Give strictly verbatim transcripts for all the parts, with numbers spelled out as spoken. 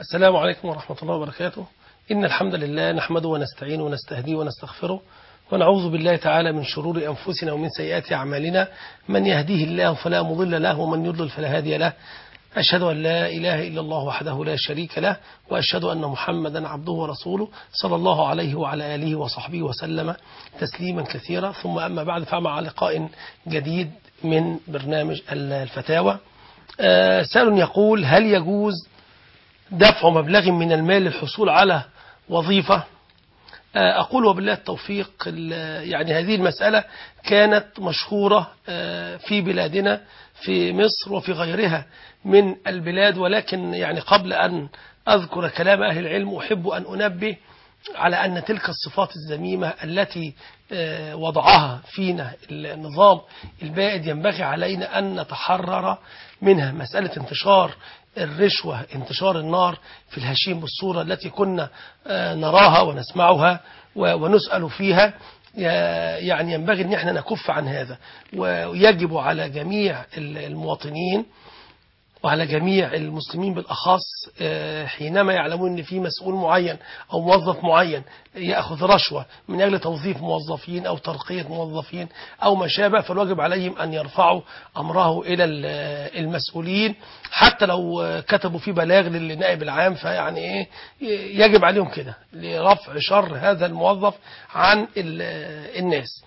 السلام عليكم ورحمة الله وبركاته. إن الحمد لله نحمده ونستعينه ونستهديه ونستغفره ونعوذ بالله تعالى من شرور أنفسنا ومن سيئات أعمالنا. من يهديه الله فلا مضل له ومن يضلل فلا هادي له. أشهد أن لا إله إلا الله وحده لا شريك له، وأشهد أن محمدا عبده ورسوله صلى الله عليه وعلى آله وصحبه وسلم تسليما كثيرا. ثم أما بعد، فمع لقاء جديد من برنامج الفتاوى. سائل يقول: هل يجوز دفع مبلغ من المال للحصول على وظيفة؟ أقول وبالله التوفيق. يعني هذه المسألة كانت مشهورة في بلادنا في مصر وفي غيرها من البلاد، ولكن يعني قبل أن أذكر كلام أهل العلم أحب أن أنبه على أن تلك الصفات الذميمة التي وضعها فينا النظام البائد ينبغي علينا أن نتحرر منها. مسألة انتشار الرشوة، انتشار النار في الهشيم بالصورة التي كنا نراها ونسمعها ونسأل فيها، يعني ينبغي أن احنا نكف عن هذا. ويجب على جميع المواطنين وعلى جميع المسلمين بالأخص حينما يعلمون أن في مسؤول معين أو موظف معين يأخذ رشوة من أجل توظيف موظفين أو ترقية موظفين أو ما شابه، فالواجب عليهم أن يرفعوا أمره إلى المسؤولين، حتى لو كتبوا في بلاغ للنائب العام. فيعني إيه، يجب عليهم كده لرفع شر هذا الموظف عن الناس.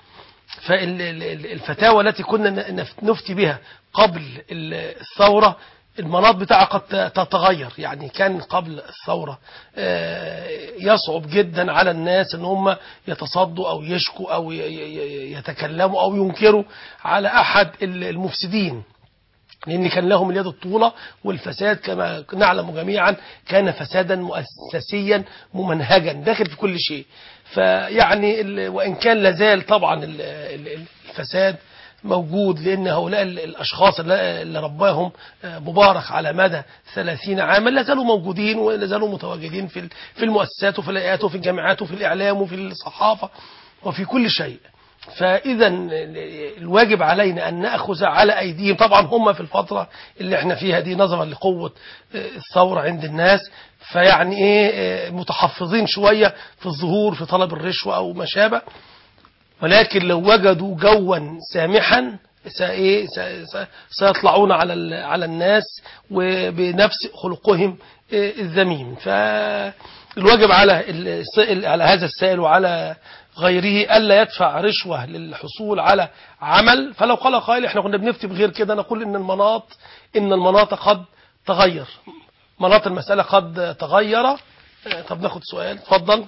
فالفتاوى التي كنا نفتي بها قبل الثورة المناط بتاعها قد تتغير. يعني كان قبل الثورة يصعب جدا على الناس ان هم يتصدوا او يشكوا او يتكلموا او ينكروا على احد المفسدين، لأن كان لهم اليد الطولة، والفساد كما نعلم جميعا كان فسادا مؤسسيا ممنهجا داخل في كل شيء. فيعني وإن كان لازال طبعا الفساد موجود، لأن هؤلاء الأشخاص اللي رباهم مبارك على مدى ثلاثين عاما لازالوا موجودين ولازالوا متواجدين في في المؤسسات وفي الهيئات وفي الجامعات وفي الإعلام وفي الصحافة وفي كل شيء. فإذا الواجب علينا أن نأخذ على أيديهم. طبعا هم في الفترة اللي احنا فيها دي نظرا لقوة الثورة عند الناس، فيعني ايه متحفظين شوية في الظهور في طلب الرشوة أو ما شابه، ولكن لو وجدوا جوا سامحا سيطلعون على على الناس وبنفس خلقهم الذميم. فالواجب على على هذا السائل وعلى غيره ألا يدفع رشوة للحصول على عمل. فلو قال قائل احنا كنا بنفتي بغير كده، نقول ان المناط ان المناط قد تغير، مناط المسألة قد تغير. طب ناخد سؤال. اتفضل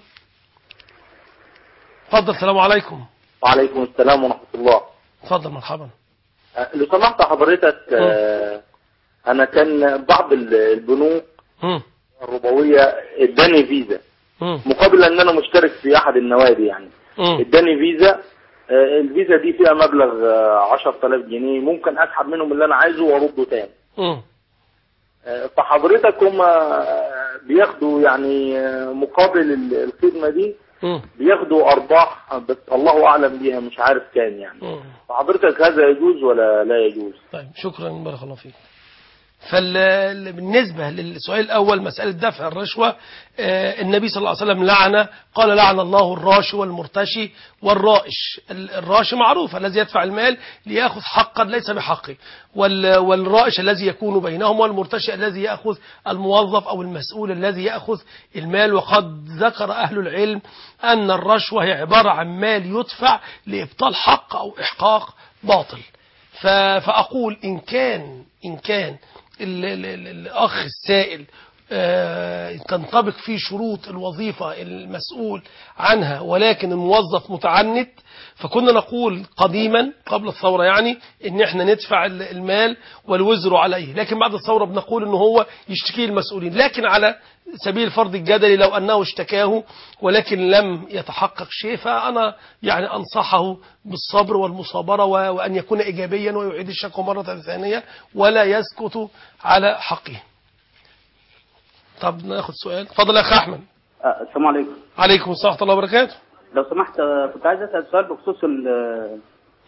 اتفضل. السلام عليكم. وعليكم السلام ورحمة الله. اتفضل. مرحبا. لو سمحت حضرتك، م. انا كان بعض البنوك م. الربوية اداني فيزا م. مقابل ان انا مشترك في احد النوادي، يعني م. اداني فيزا. الفيزا دي فيها مبلغ عشرة آلاف جنيه، ممكن اسحب منهم اللي انا عايزه وارده تاني. م. فحضرتك هم بياخدوا يعني مقابل الخدمة دي م. بياخدوا ارباح، بس الله اعلم بيها مش عارف كام يعني. م. فحضرتك هذا يجوز ولا لا يجوز؟ طيب شكرا، بارك الله فيك. فبالنسبة للسؤال الأول مسألة دفع الرشوة، النبي صلى الله عليه وسلم لعن، قال لعن الله الراشي والمرتشي والرائش. الراشي معروف الذي يدفع المال ليأخذ حقا ليس بحقه، والرائش الذي يكون بينهم، والمرتشي الذي يأخذ الموظف أو المسؤول الذي يأخذ المال. وقد ذكر أهل العلم أن الرشوة هي عبارة عن مال يدفع لإبطال حق أو إحقاق باطل. فأقول إن كان إن كان الأخ السائل تنطبق فيه شروط الوظيفة المسؤول عنها ولكن الموظف متعنت، فكنا نقول قديما قبل الثورة يعني ان احنا ندفع المال والوزر عليه، لكن بعد الثورة بنقول ان هو يشتكي المسؤولين. لكن على سبيل فرض الجدل لو انه اشتكاه ولكن لم يتحقق شيء، فانا يعني انصحه بالصبر والمصابرة وان يكون ايجابيا ويعيد الشكوى مرة ثانية ولا يسكت على حقه. طب ناخد سؤال. اتفضل يا اخ احمد. السلام عليكم. عليكم السلام ورحمة الله وبركاته. لو سمحت كنت عايز اسال سؤال بخصوص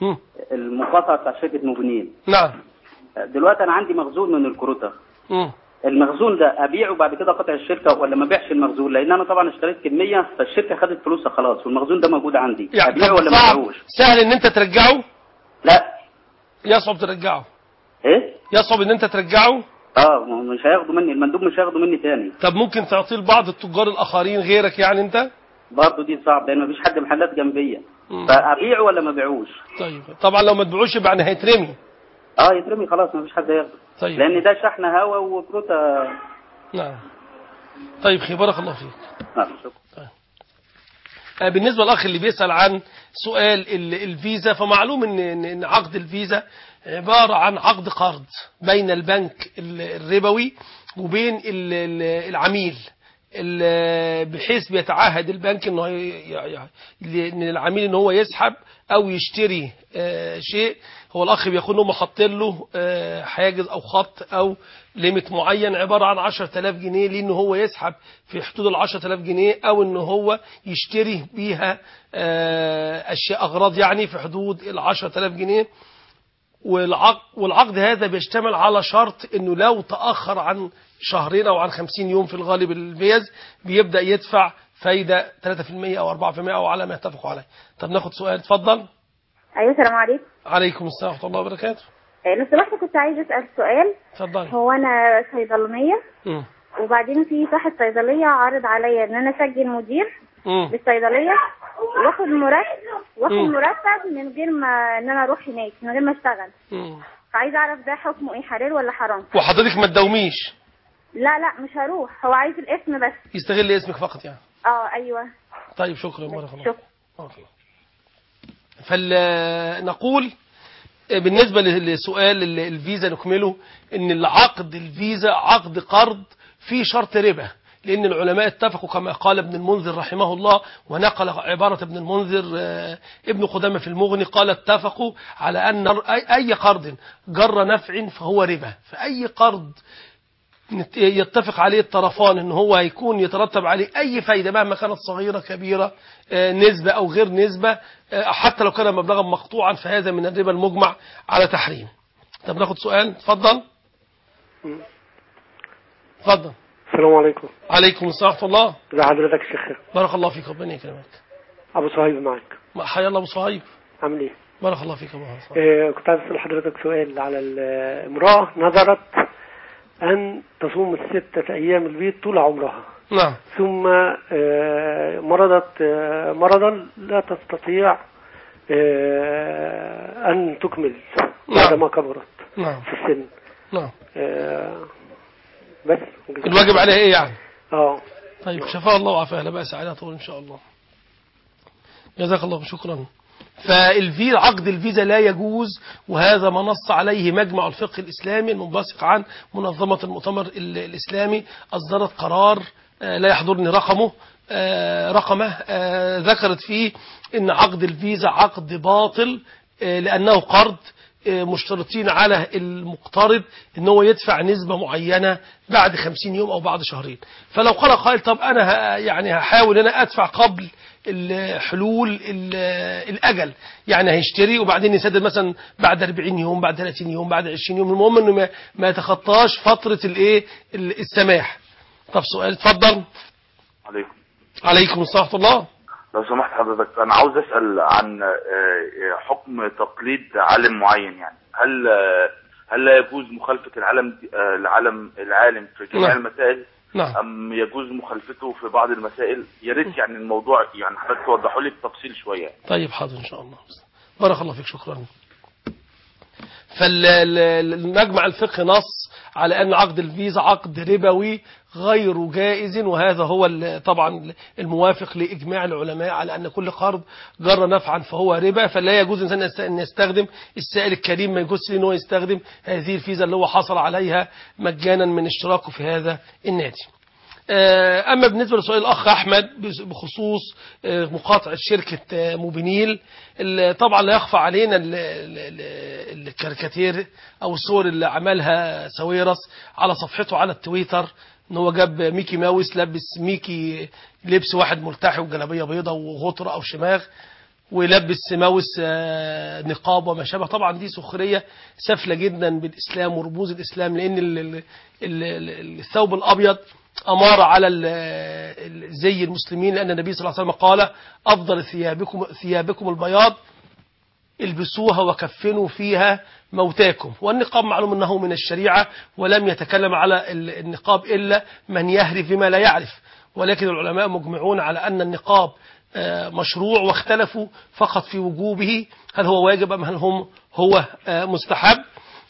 المقاطعه بتاع شركه موبينيل. نعم. دلوقتي انا عندي مخزون من الكروته. امم المخزون ده ابيعه بعد كده قطع الشركه ولا ما ابيعش المخزون؟ لان انا طبعا اشتريت كميه فالشركه خدت فلوسها خلاص والمخزون ده موجود عندي، يعني ابيعه ولا ما ابيعوش؟ سهل ان انت ترجعه؟ لا. يصعب ترجعه. ايه؟ يصعب ان انت ترجعه؟ اه مش هياخدوا مني المندوب، مش هياخدوا مني تاني. طب ممكن تعطيه لبعض التجار الاخرين غيرك يعني انت؟ برضه دي صعب لان مفيش حد محلات جنبيه. فابيعه ولا ما ابيعوش؟ طيب طبعا لو ما تبيعوش يبقى يعني هيترمي. اه يترمي خلاص مفيش حد ياخده. طيب. لان ده شحن هوا وكروته. نعم. طيب خير بارك الله فيك. نعم شكرا. طيب. بالنسبه للاخ اللي بيسال عن سؤال الفيزا، فمعلوم ان ان عقد الفيزا عباره عن عقد قرض بين البنك الربوي وبين العميل، بحيث بيتعهد البنك انه ان العميل ان هو يسحب او يشتري شيء. هو الاخ بيكون هم حاطين له حاجز او خط او ليميت معين عباره عن عشرة آلاف جنيه، لانه هو يسحب في حدود ال عشرة آلاف جنيه او ان هو يشتري بيها اشياء اغراض يعني في حدود ال عشرة آلاف جنيه. والعقد, والعقد هذا بيشتمل على شرط انه لو تأخر عن شهرين او عن خمسين يوم في الغالب الفيز بيبدأ يدفع فايدة ثلاثة في المئة او أربعة في المئة او على ما اتفقوا عليه. طب ناخد سؤال اتفضل. ايوه السلام عليكم. عليكم السلام ورحمة الله وبركاته. لو سمحت كنت عايزه اسال سؤال. اتفضلي. هو انا صيدلانيه امم وبعدين في صاحب صيدليه عارض عليا ان انا اسجل مدير امم بالصيدليه واخد مرتب واخد مرتب من غير ما ان انا اروح هناك، من غير ما اشتغل. امم فعايزه اعرف ده حكمه ايه، حلال ولا حرام؟ وحضرتك ما تداوميش؟ لا لا مش هروح، هو عايز الاسم بس. يستغل اسمك فقط يعني. اه ايوه. طيب شكرا بارك الله. شكرا. فلنقول بالنسبة لسؤال الفيزا نكمله ان العقد الفيزا عقد قرض فيه شرط ربا، لأن العلماء اتفقوا كما قال ابن المنذر رحمه الله، ونقل عبارة ابن المنذر ابن قدامة في المغني، قال اتفقوا على أن أي قرض جر نفع فهو ربا. فأي قرض يتفق عليه الطرفان ان هو هيكون يترتب عليه اي فايدة مهما كانت صغيرة كبيرة نسبة او غير نسبة، حتى لو كان مبلغا مقطوعا، فهذا من الربا المجمع على تحريم. طب ناخد سؤال اتفضل. اتفضل. السلام عليكم. عليكم السلام ورحمة الله. ازي حضرتك يا شيخ؟ بارك الله فيك ربنا يكرمك. ابو صهيب معاك. حيا الله ابو صهيب. عامل ايه؟ بارك الله فيك يا ابو صهيب. إيه كنت عايز اسال حضرتك سؤال على الامراه نذرت أن تصوم الستة أيام البيض طول عمرها. نعم. ثم مرضت مرضا لا تستطيع أن تكمل بعدما كبرت. نعم. في السن. نعم. بس الواجب عليها إيه يعني؟ اه. طيب شفاء الله وعافاها، لا بأس عليها طول إن شاء الله. جزاك الله شكرا. فالفي عقد الفيزا لا يجوز، وهذا ما نص عليه مجمع الفقه الإسلامي المنبثق عن منظمة المؤتمر الإسلامي، أصدرت قرار لا يحضرني رقمه رقمه ذكرت فيه إن عقد الفيزا عقد باطل، لأنه قرض مشترطين على المقترض ان هو يدفع نسبة معينة بعد خمسين يوم او بعد شهرين. فلو قال قائل طب انا يعني هحاول انا ادفع قبل حلول الاجل، يعني هيشتري وبعدين يسدد مثلا بعد أربعين يوم بعد ثلاثين يوم بعد عشرين يوم، المهم انه ما, ما يتخطاش فترة الايه السماح. طب سؤال اتفضل. عليكم. عليكم السلام ورحمة الله. لو سمحت حضرتك انا عاوز اسال عن حكم تقليد عالم معين، يعني هل هل لا يجوز مخالفه العالم العالم العالم في جميع نعم. المسائل؟ نعم. ام يجوز مخالفته في بعض المسائل؟ يا ريت يعني الموضوع يعني حضرتك توضحوا لي بتفصيل شويه. طيب حاضر ان شاء الله. بارك الله فيك شكرا. فالمجمع الفقه نص على أن عقد الفيزا عقد ربوي غير جائز، وهذا هو طبعا الموافق لإجماع العلماء على أن كل قرض جر نفعا فهو ربا، فلا يجوز إنسان أن يستخدم السائل الكريم، ما يجوز أنه يستخدم هذه الفيزا اللي هو حصل عليها مجانا من اشتراكه في هذا النادي. أما بالنسبة لسؤال الأخ أحمد بخصوص مقاطعة شركة موبينيل، طبعا لا يخفى علينا الكاريكاتير أو الصور اللي عملها سويرس على صفحته على التويتر، إن هو جاب ميكي ماوس لبس ميكي لبس واحد ملتحي وجلابية بيضة وغطرة أو شماغ، ويلبس ماوس نقاب وما شابه. طبعا دي سخرية سفلة جدا بالإسلام ورموز الإسلام، لأن الثوب الأبيض أمارة على زي المسلمين، لأن النبي صلى الله عليه وسلم قال أفضل ثيابكم, ثيابكم البياض البسوها وكفنوا فيها موتاكم. والنقاب معلوم أنه من الشريعة، ولم يتكلم على النقاب إلا من يهرف بما لا يعرف، ولكن العلماء مجمعون على أن النقاب مشروع، واختلفوا فقط في وجوبه، هل هو واجب أم هل هم هو مستحب.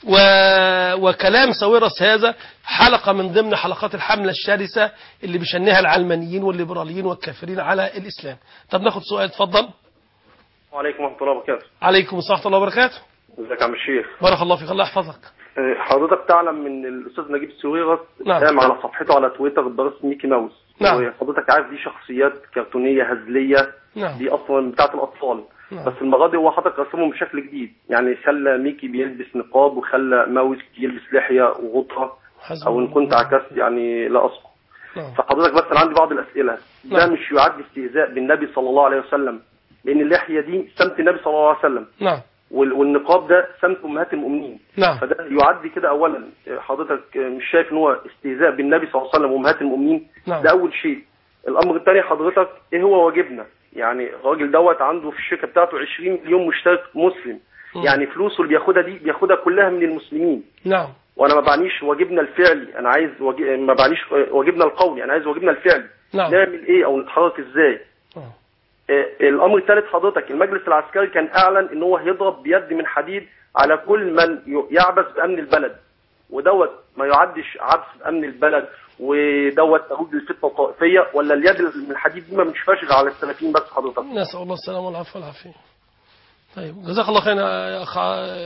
وكلام ساويرس هذا حلقة من ضمن حلقات الحملة الشرسة اللي بيشنها العلمانيين والليبراليين والكافرين على الإسلام. طب ناخد سؤال، اتفضل. وعليكم ورحمة الله وبركاته. عليكم السلام ورحمة الله وبركاته. ازيك يا عم الشيخ؟ بارك الله فيك، الله يحفظك. حضرتك تعلم ان الاستاذ نجيب ساويرس نعم. قام على صفحته على تويتر بدراسة ميكي ماوس. نعم. وحضرتك عارف دي شخصيات كرتونية هزلية. نعم. دي اصلا بتاعت الاطفال. نعم. بس المرة دي هو حضرتك رسمهم بشكل جديد، يعني خلى ميكي بيلبس نقاب وخلى ماوس يلبس لحية وغطرة، او ان كنت عكست يعني لا اصبح. نعم. فحضرتك بس انا عندي بعض الاسئلة. ده نعم. مش يعد استهزاء بالنبي صلى الله عليه وسلم؟ لان اللحية دي سمت النبي صلى الله عليه وسلم. نعم. والنقاب ده سمت امهات المؤمنين. نعم. فده يعد كده اولا. حضرتك مش شايف ان هو استهزاء بالنبي صلى الله عليه وسلم وامهات المؤمنين؟ نعم. ده اول شيء. الامر الثاني حضرتك ايه هو واجبنا؟ يعني الراجل دوت عنده في الشركه بتاعته عشرين مليون مشترك مسلم. م. يعني فلوسه اللي بياخدها دي بياخدها كلها من المسلمين. نعم. وانا ما بعنيش واجبنا الفعلي، انا عايز واجب... ما بعنيش واجبنا القولي، انا عايز واجبنا الفعلي. نعم. نعمل ايه او نتحرك ازاي؟ نعم. الامر الثالث حضرتك المجلس العسكري كان اعلن ان هو هيضرب بيد من حديد على كل من يعبث بامن البلد، ودوت ما يعدش عبث بامن البلد، ودوت ترويج للفتنه الطائفيه، ولا اليد من الحديد دي ما مش فاشله على السلفيين بس حضرتك؟ نسال الله السلامه والعفو والعافيه. طيب جزاك الله خير يا اخ،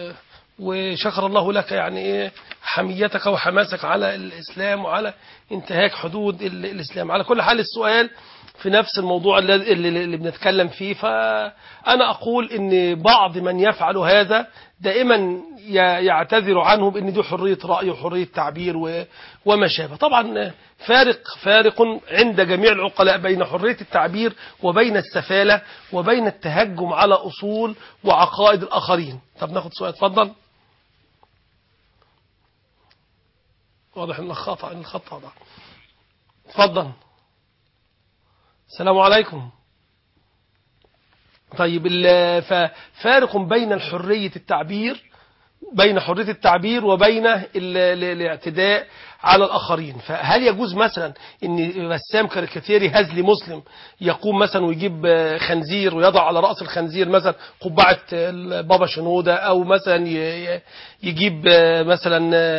وشكر الله لك يعني ايه حميتك وحماسك على الاسلام وعلى انتهاك حدود الاسلام. على كل حال السؤال في نفس الموضوع اللي, اللي بنتكلم فيه، فأنا أقول إن بعض من يفعل هذا دائما يعتذر عنه بأن دي حرية رأي وحرية تعبير وما شابه. طبعا فارق فارق عند جميع العقلاء بين حرية التعبير وبين السفالة وبين التهجم على أصول وعقائد الآخرين. طب ناخد سؤال، اتفضل. واضح ان الخطأ ان الخطأ ده. اتفضل. السلام عليكم. طيب ففارق بين الحرية التعبير بين حرية التعبير وبين الاعتداء على الآخرين. فهل يجوز مثلا ان رسام كاريكاتيري هزلي مسلم يقوم مثلا ويجيب خنزير ويضع على رأس الخنزير مثلا قبعة بابا شنودة، او مثلا يجيب مثلا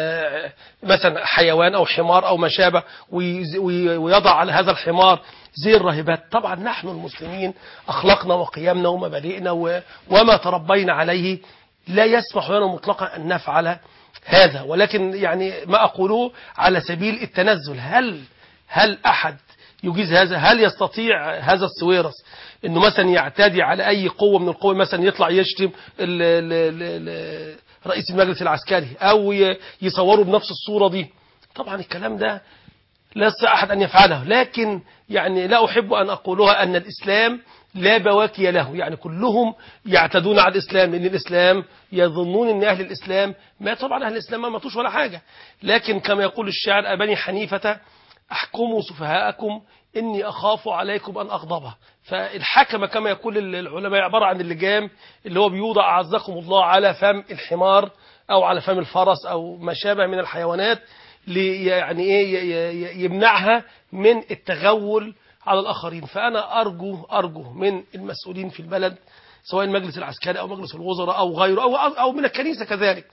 مثلا حيوان او حمار او ما شابه ويضع على هذا الحمار زي الراهبات؟ طبعا نحن المسلمين أخلاقنا وقيمنا ومبادئنا وما تربينا عليه لا يسمح لنا مطلقا أن نفعل هذا، ولكن يعني ما أقوله على سبيل التنزل. هل هل أحد يجيز هذا؟ هل يستطيع هذا السويرس أنه مثلا يعتدي على أي قوة من القوى، مثلا يطلع يشتم ال ال ال رئيس المجلس العسكري أو يصوره بنفس الصورة دي؟ طبعا الكلام ده لا يستطيع أحد أن يفعله، لكن يعني لا أحب أن أقولها أن الإسلام لا بواكي له، يعني كلهم يعتدون على الإسلام، لأن الإسلام يظنون أن أهل الإسلام ما، طبعا أهل الإسلام ما ماتوش ولا حاجة، لكن كما يقول الشاعر أبني حنيفة أحكموا سفهاءكم إني أخاف عليكم أن أغضبه. فالحكمة كما يقول العلماء عبارة عن اللجام اللي هو بيوضع أعزكم الله على فم الحمار أو على فم الفرس أو ما شابه من الحيوانات، يعني ايه يمنعها من التغول على الآخرين. فأنا أرجو أرجو من المسؤولين في البلد، سواء المجلس العسكري أو مجلس الوزراء أو غيره أو أو من الكنيسة كذلك،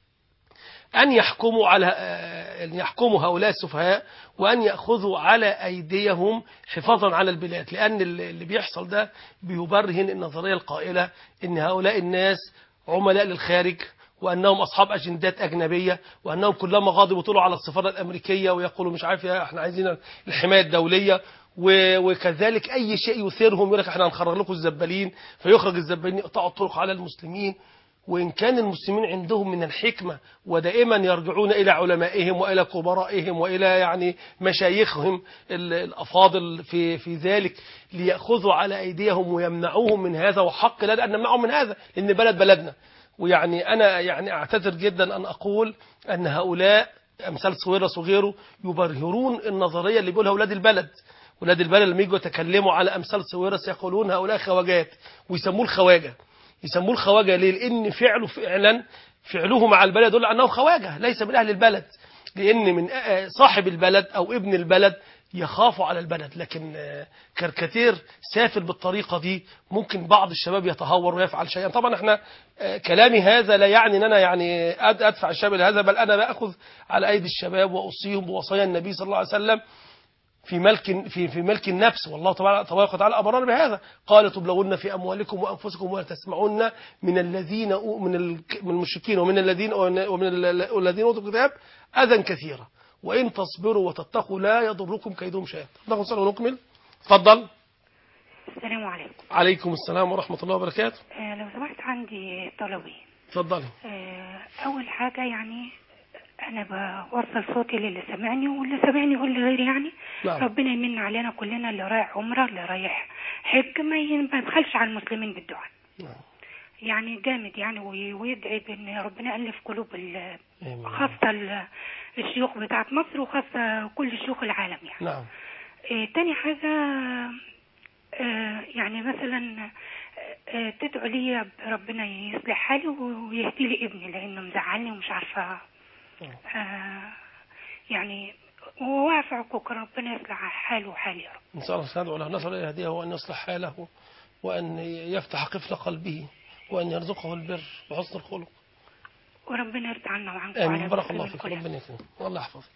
أن يحكموا على أن يحكموا هؤلاء السفهاء وأن يأخذوا على أيديهم حفاظا على البلاد، لأن اللي بيحصل ده بيبرهن النظرية القائلة إن هؤلاء الناس عملاء للخارج، وأنهم أصحاب أجندات أجنبية، وأنهم كلما غاضبوا طلعوا على السفارة الأمريكية ويقولوا مش عارف يا احنا عايزين الحماية الدولية، وكذلك أي شيء يثيرهم يقول لك احنا هنخرج لكم الزبالين، فيخرج الزبالين يقطعوا الطرق على المسلمين. وإن كان المسلمين عندهم من الحكمة ودائما يرجعون إلى علمائهم وإلى كبرائهم وإلى يعني مشايخهم الأفاضل في في ذلك ليأخذوا على أيديهم ويمنعوهم من هذا، وحق لنا أن نمنعهم من هذا لأن بلد بلدنا. ويعني أنا يعني أعتذر جدا أن أقول أن هؤلاء أمثال سويرس وغيره يبرهرون النظرية اللي بيقولها أولاد البلد. أولاد البلد لما يجوا يتكلموا على أمثال سويرس يقولون هؤلاء خواجات، ويسموه الخواجة. يسموه الخواجة ليه؟ لأن فعله فعلا فعله مع البلد يدل أنه خواجة ليس من أهل البلد، لأن من صاحب البلد أو ابن البلد يخاف على البلد. لكن كاريكاتير سافل بالطريقة دي ممكن بعض الشباب يتهور ويفعل شيئا. طبعا احنا كلامي هذا لا يعني ان انا يعني ادفع الشباب لهذا، بل انا باخذ على ايدي الشباب واوصيهم بوصايا النبي صلى الله عليه وسلم في ملك في في ملك النفس، والله تبارك وتعالى امرنا بهذا. قال تبلغن في اموالكم وانفسكم ولا تسمعن من الذين من من المشركين ومن الذين ومن الذين اوتوا الكتاب اذى كثيرا وان تصبروا وتتقوا لا يضركم كيدهم شيئا. ناخذ ونكمل. اتفضل. السلام عليكم. عليكم السلام ورحمه الله وبركاته. آه لو سمحت عندي طلبين. اتفضلي. آه اول حاجه يعني انا بوصل صوتي للي سمعني واللي سمعني يقول لغيري يعني نعم. ربنا يمن علينا كلنا، اللي رايح عمره اللي رايح حج ما يبخلش على المسلمين بالدعاء نعم. يعني جامد يعني ويدعي بان ربنا يالف قلوب خاصه الشيوخ بتاعت مصر وخاصه كل شيوخ العالم يعني نعم. آه تاني حاجه آه يعني مثلا آه تدعو لي ربنا يصلح حالي ويهدي لي ابني لانه مزعلني ومش عارفه آه يعني هو واقف عقوق، ربنا يصلح حاله وحالي يا رب. إن شاء الله سندعو له نسأل الله يهديه وأن يصلح حاله وأن يفتح قفل قلبه وأن يرزقه البر وحسن الخلق. وربنا يرضى عنا وعنكم. آمين. بارك الله فيك. ربنا يكرمك والله يحفظك.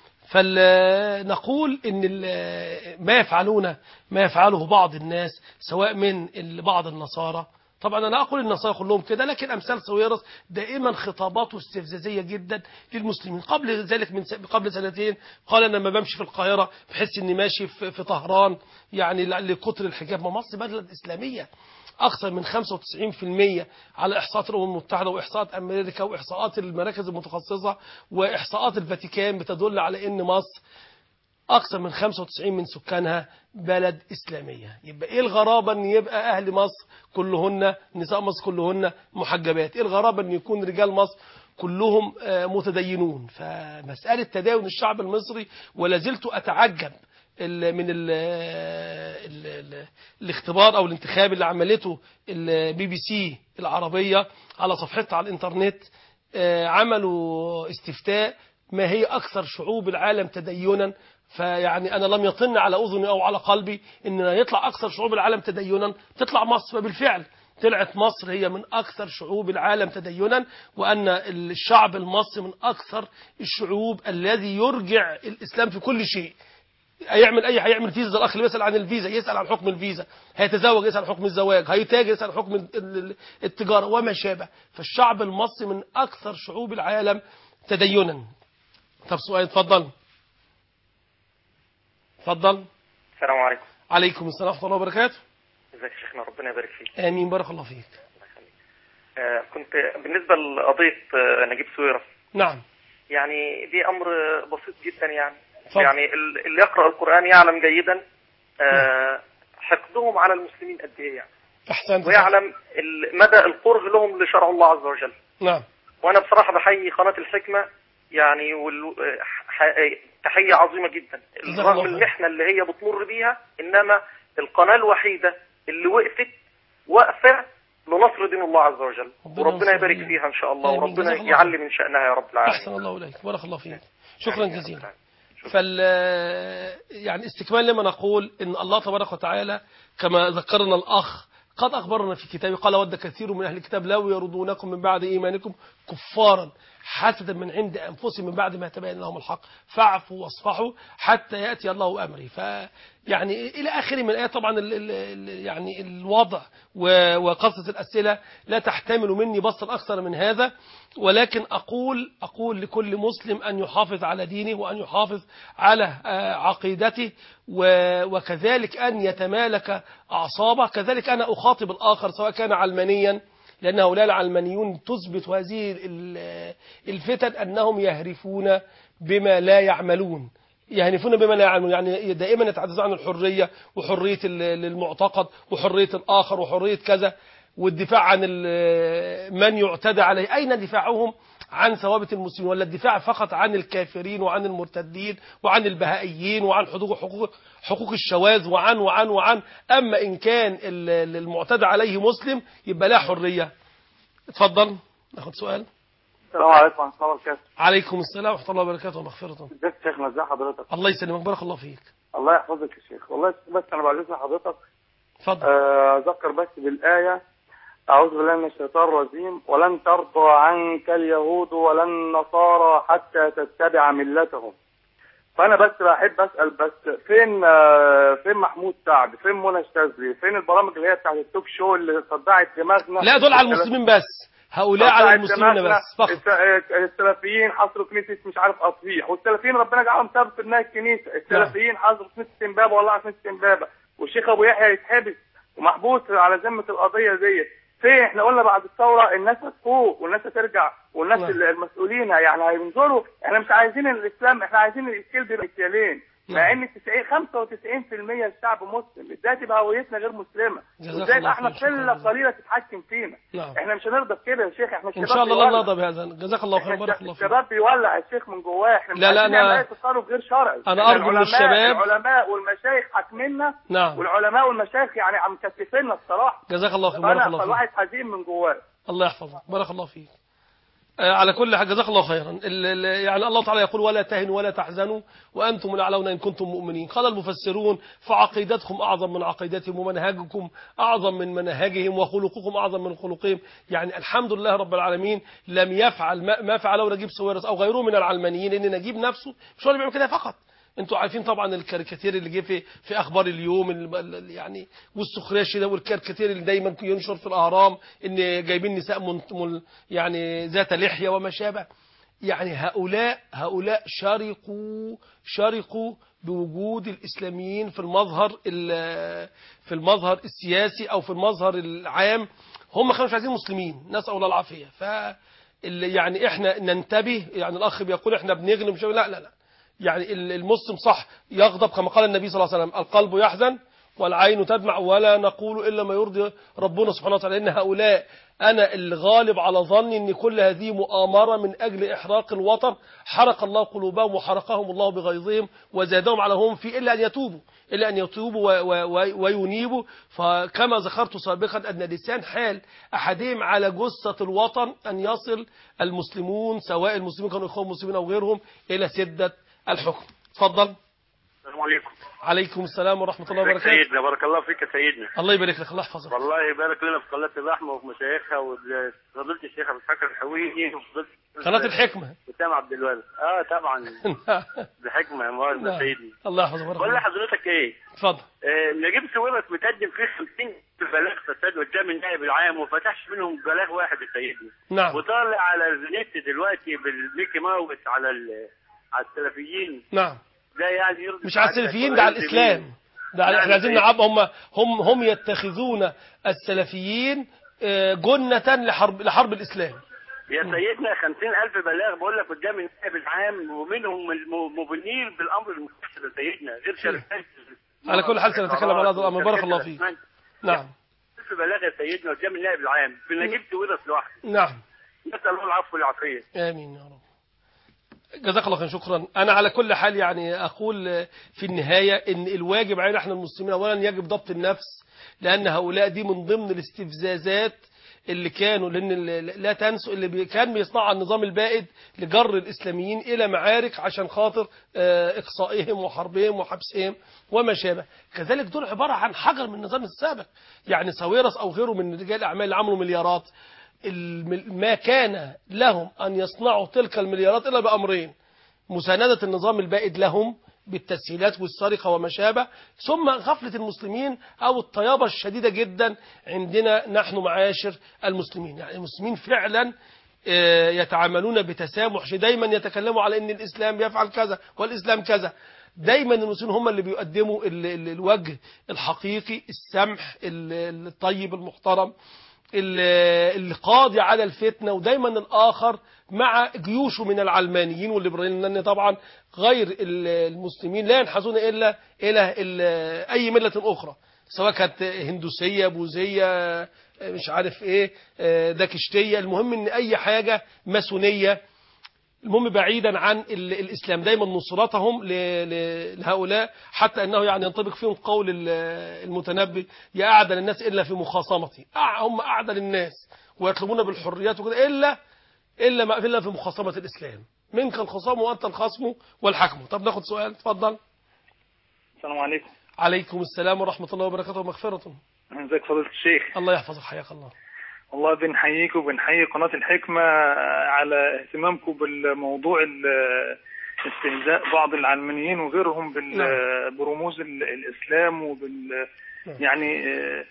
فنقول إن ما يفعلون ما يفعله بعض الناس سواء من بعض النصارى، طبعا أنا أقول النصارى كلهم كده، لكن أمثال سويرس دائما خطاباته استفزازية جدا للمسلمين. قبل ذلك من قبل سنتين قال أنا لما بمشي في القاهرة بحس إني ماشي في, في طهران يعني لكتر الحجاب. ما مصر بلد إسلامية أكثر من خمسة وتسعين بالمئة على إحصاءات الأمم المتحدة وإحصاءات أمريكا وإحصاءات المراكز المتخصصة وإحصاءات الفاتيكان بتدل على إن مصر أكثر من خمسة وتسعين من سكانها بلد إسلامية. يبقى إيه الغرابة أن يبقى أهل مصر كلهن نساء مصر كلهن محجبات؟ إيه الغرابة أن يكون رجال مصر كلهم متدينون؟ فمسألة تدين الشعب المصري ولا زلت أتعجب من ال ال ال الاختبار أو الانتخاب اللي عملته البي بي سي العربية على صفحتها على الإنترنت. عملوا استفتاء ما هي أكثر شعوب العالم تدينا، فيعني أنا لم يطن على أذني أو على قلبي إن يطلع أكثر شعوب العالم تدينا تطلع مصر. فبالفعل طلعت مصر هي من أكثر شعوب العالم تدينا، وأن الشعب المصري من أكثر الشعوب الذي يرجع الإسلام في كل شيء. هيعمل أي هيعمل فيزا، الأخ اللي يسأل عن الفيزا يسأل عن حكم الفيزا، هيتزوج يسأل عن حكم الزواج، هيتاجر يسأل عن حكم التجارة وما شابه. فالشعب المصري من أكثر شعوب العالم تدينا. طب سؤال. اتفضل. اتفضل. السلام عليكم. عليكم السلام ورحمة الله وبركاته. ازيك يا شيخنا؟ ربنا يبارك فيك. آمين. بارك الله فيك. الله يخليك. آه كنت بالنسبة لقضية آه نجيب سويرس. نعم. يعني دي أمر بسيط جدا يعني. فضل. يعني اللي يقرأ القرآن يعلم جيدا آه حقدهم على المسلمين قد إيه يعني. أحسنت. ويعلم مدى الكره لهم لشرع الله عز وجل. نعم. وأنا بصراحة بحيي قناة الحكمة يعني وال... تحية عظيمة جدا رغم المحنة اللي هي بتمر بيها، إنما القناة الوحيدة اللي وقفت وقفة لنصر دين الله عز وجل، وربنا يبارك فيها إن شاء الله، وربنا يعلي من شأنها يا رب العالمين. أحسن الله إليك. بارك الله فيك. شكرا جزيلا. فال يعني استكمال لما نقول إن الله تبارك وتعالى كما ذكرنا الأخ قد أخبرنا في كتابه قال ود كثير من أهل الكتاب لو يردونكم من بعد إيمانكم كفارا حسدا من عند أنفسهم من بعد ما تبين لهم الحق فاعفوا واصفحوا حتى يأتي الله أمره. فيعني إلى آخر من الآيات. طبعا ال ال يعني الوضع وقصة الأسئلة لا تحتمل مني بسطا أكثر من هذا، ولكن أقول أقول لكل مسلم أن يحافظ على دينه وأن يحافظ على عقيدته وكذلك أن يتمالك أعصابه. كذلك أنا أخاطب الآخر سواء كان علمانيا لأن هؤلاء العلمانيون تثبت هذه الفتن أنهم يهرفون بما لا يعملون يهرفون بما لا يعملون يعني دائما يتحدثون عن الحرية وحرية المعتقد وحرية الآخر وحرية كذا والدفاع عن من يعتدى عليه. أين دفاعهم عن ثوابت المسلمين؟ ولا الدفاع فقط عن الكافرين وعن المرتدين وعن البهائيين وعن حقوق حقوق حقوق الشواذ وعن وعن وعن أما إن كان المعتدى عليه مسلم يبقى لا حرية. اتفضل ناخد سؤال. السلام عليكم ورحمة الله وبركاته. عليكم السلام ورحمة الله وبركاته ومغفرته. ازيك يا شيخنا؟ ازي حضرتك؟ الله يسلمك بارك الله فيك. الله يحفظك يا شيخ. والله بس أنا بعرف لحضرتك اتفضل. أذكر بس بالآية أعوذ بالله من الشيطان الرجيم ولن ترضى عنك اليهود ولا النصارى حتى تتبع ملتهم. فأنا بس بحب أسأل بس فين فين محمود سعد؟ فين منى الشاذلي؟ فين البرامج اللي هي بتاعت التوك شو اللي صدعت دماغنا؟ لا دول على المسلمين بس، هؤلاء على المسلمين بس فقط. السلفيين حصروا كنيسة مش عارف أصفيح، والسلفيين ربنا جعلهم سبب في بناء الكنيسة. السلفيين حصروا كنيسة امبابة والله على كنيسة امبابة، والشيخ أبو يحيى يتحبس ومحبوس على ذمة القضية ديت. فين احنا قلنا بعد الثوره الناس هتفوق والناس هترجع والناس لا. المسؤولين يعني هينظروا. احنا مش عايزين الاسلام، احنا عايزين الكلب بالكيالين، مع ان تسعين خمسة وتسعين بالمية الشعب مسلم. ازاي تبقى هويتنا غير مسلمه؟ ازاي احنا قله قليله تتحكم فينا؟ لا. احنا مش هنرضى بكده يا شيخ. احنا ان شاء الله لا نرضى بهذا. جزاك الله خير بارك الله فيك. الشباب بيولع يا شيخ من جواه. احنا مش لا لا انا تصرف غير شرعي. انا ارجو من الشباب العلماء والمشايخ حاكميننا. نعم. والعلماء والمشايخ يعني عم مكتفيننا الصراحه. جزاك الله خير بارك الله فيك. الواحد حزين من جواه. الله يحفظك بارك الله فيك. على كل حال جزاك الله خيرا. يعني الله تعالى يقول ولا تهنوا ولا تحزنوا وأنتم الأعلون إن كنتم مؤمنين. قال المفسرون فعقيدتكم أعظم من عقيدتهم ومنهجكم أعظم من منهجهم وخلقكم أعظم من خلقهم. يعني الحمد لله رب العالمين لم يفعل ما فعله نجيب ساويرس أو غيره من العلمانيين. إن نجيب نفسه مش هو اللي بيعمل كده فقط. انتوا عارفين طبعا الكاريكاتير اللي جه في في اخبار اليوم يعني والسخريه ده والكاريكاتير اللي دايما ينشر في الاهرام ان جايبين نساء من يعني ذات لحيه وما شابه. يعني هؤلاء هؤلاء شارقوا شارقوا بوجود الاسلاميين في المظهر في المظهر السياسي او في المظهر العام. هم كانوا مش عايزين مسلمين، نسال الله العافيه. ف يعني احنا ننتبه. يعني الاخ بيقول احنا بنغنم لا لا لا يعني المسلم صح يغضب كما قال النبي صلى الله عليه وسلم القلب يحزن والعين تدمع ولا نقول إلا ما يرضي ربنا سبحانه وتعالى. إن هؤلاء أنا الغالب على ظني أن كل هذه مؤامرة من أجل إحراق الوطن. حرق الله قلوبهم وحرقهم الله بغيظهم وزادهم على هم في إلا أن يتوبوا إلا أن يتوبوا وينيبوا. فكما ذكرت سابقا أن لسان حال أحدهم على جثة الوطن أن يصل المسلمون سواء المسلمين كانوا إخوان مسلمين أو غيرهم إلى سدة الحكم. تفضل. السلام عليكم. عليكم السلام ورحمة الله وبركاته. سيدنا بارك الله فيك يا سيدنا. الله يبارك لك الله يحفظك. والله يبارك لنا في قناة الرحمة وفي مشايخها وفضيلة الشيخ أبو الحكم الحويني وفضيلة قناة الحكمة. وسام عبد الوارث. اه طبعا. بحكمة يا مولانا يا سيدنا. الله يحفظك. بقول لحضرتك ايه؟ اتفضل. آه نجيب ساويرس متقدم فيه خمسين بلاغ فساد قدام النائب العام وما فتحش منهم بلاغ واحد يا سيدنا. نعم. وطالع على النت دلوقتي بالميكي ماوس على على السلفيين. نعم. لا يعني يرضي مش على السلفيين ده على الإسلام. ده على احنا عايزين نعب هم هم هم يتخذون السلفيين جنة لحرب لحرب الإسلام. يا سيدنا خمسين ألف بلاغ بقول لك قدام النائب العام ومنهم المبنين بالأمر المستحسن يا سيدنا غير شركات. على كل حال سنتكلم على هذا الأمر بارك الله فيك. نعم. ألف بلاغ يا سيدنا قدام النائب العام بنجيب ساويرس لوحده. نعم. نسأل الله العفو والعافية. آمين يا رب. جزاك الله خير شكرا. أنا على كل حال يعني أقول في النهاية إن الواجب علينا احنا المسلمين أولا يجب ضبط النفس لأن هؤلاء دي من ضمن الاستفزازات اللي كانوا لأن لا تنسوا اللي كان بيصنع النظام البائد لجر الإسلاميين إلى معارك عشان خاطر إقصائهم وحربهم وحبسهم وما شابه. كذلك دول عبارة عن حجر من النظام السابق. يعني ساويرس أو غيره من رجال الأعمال اللي عملوا مليارات ما كان لهم أن يصنعوا تلك المليارات إلا بأمرين: مساندة النظام البائد لهم بالتسهيلات والسرقة وما شابه، ثم غفلة المسلمين أو الطيابة الشديدة جدا عندنا نحن معاشر المسلمين. يعني المسلمين فعلا يتعاملون بتسامح. دايما يتكلموا على أن الإسلام يفعل كذا والإسلام كذا. دايما المسلمين هم اللي بيقدموا الوجه الحقيقي السمح الطيب المحترم القاضي على الفتنة، ودايما الآخر مع جيوشه من العلمانيين والليبراليين، لأن طبعا غير المسلمين لا ينحازون إلا إلى أي ملة أخرى، سواء كانت هندوسية، بوذية، مش عارف إيه، داكشتية، المهم إن أي حاجة ماسونية، المهم بعيدا عن الإسلام، دايما نصرتهم لهؤلاء، حتى أنه يعني ينطبق فيهم قول المتنبي: يا أعدل الناس إلا في مخاصمتي. هم أعدل الناس ويطلبون بالحريات وكده، إلا إلا ما إلا في مخاصمة الإسلام. منك الخصام وأنت الخصم والحكم. طب ناخد سؤال، اتفضل. السلام عليكم. عليكم السلام ورحمة الله وبركاته ومغفرة. ازيك فضيلة الشيخ؟ الله يحفظك، حياك الله. والله بنحييك وبنحيي قناة الحكمة على اهتمامكم بالموضوع استهزاء بعض العلمانيين وغيرهم برموز الإسلام وبال يعني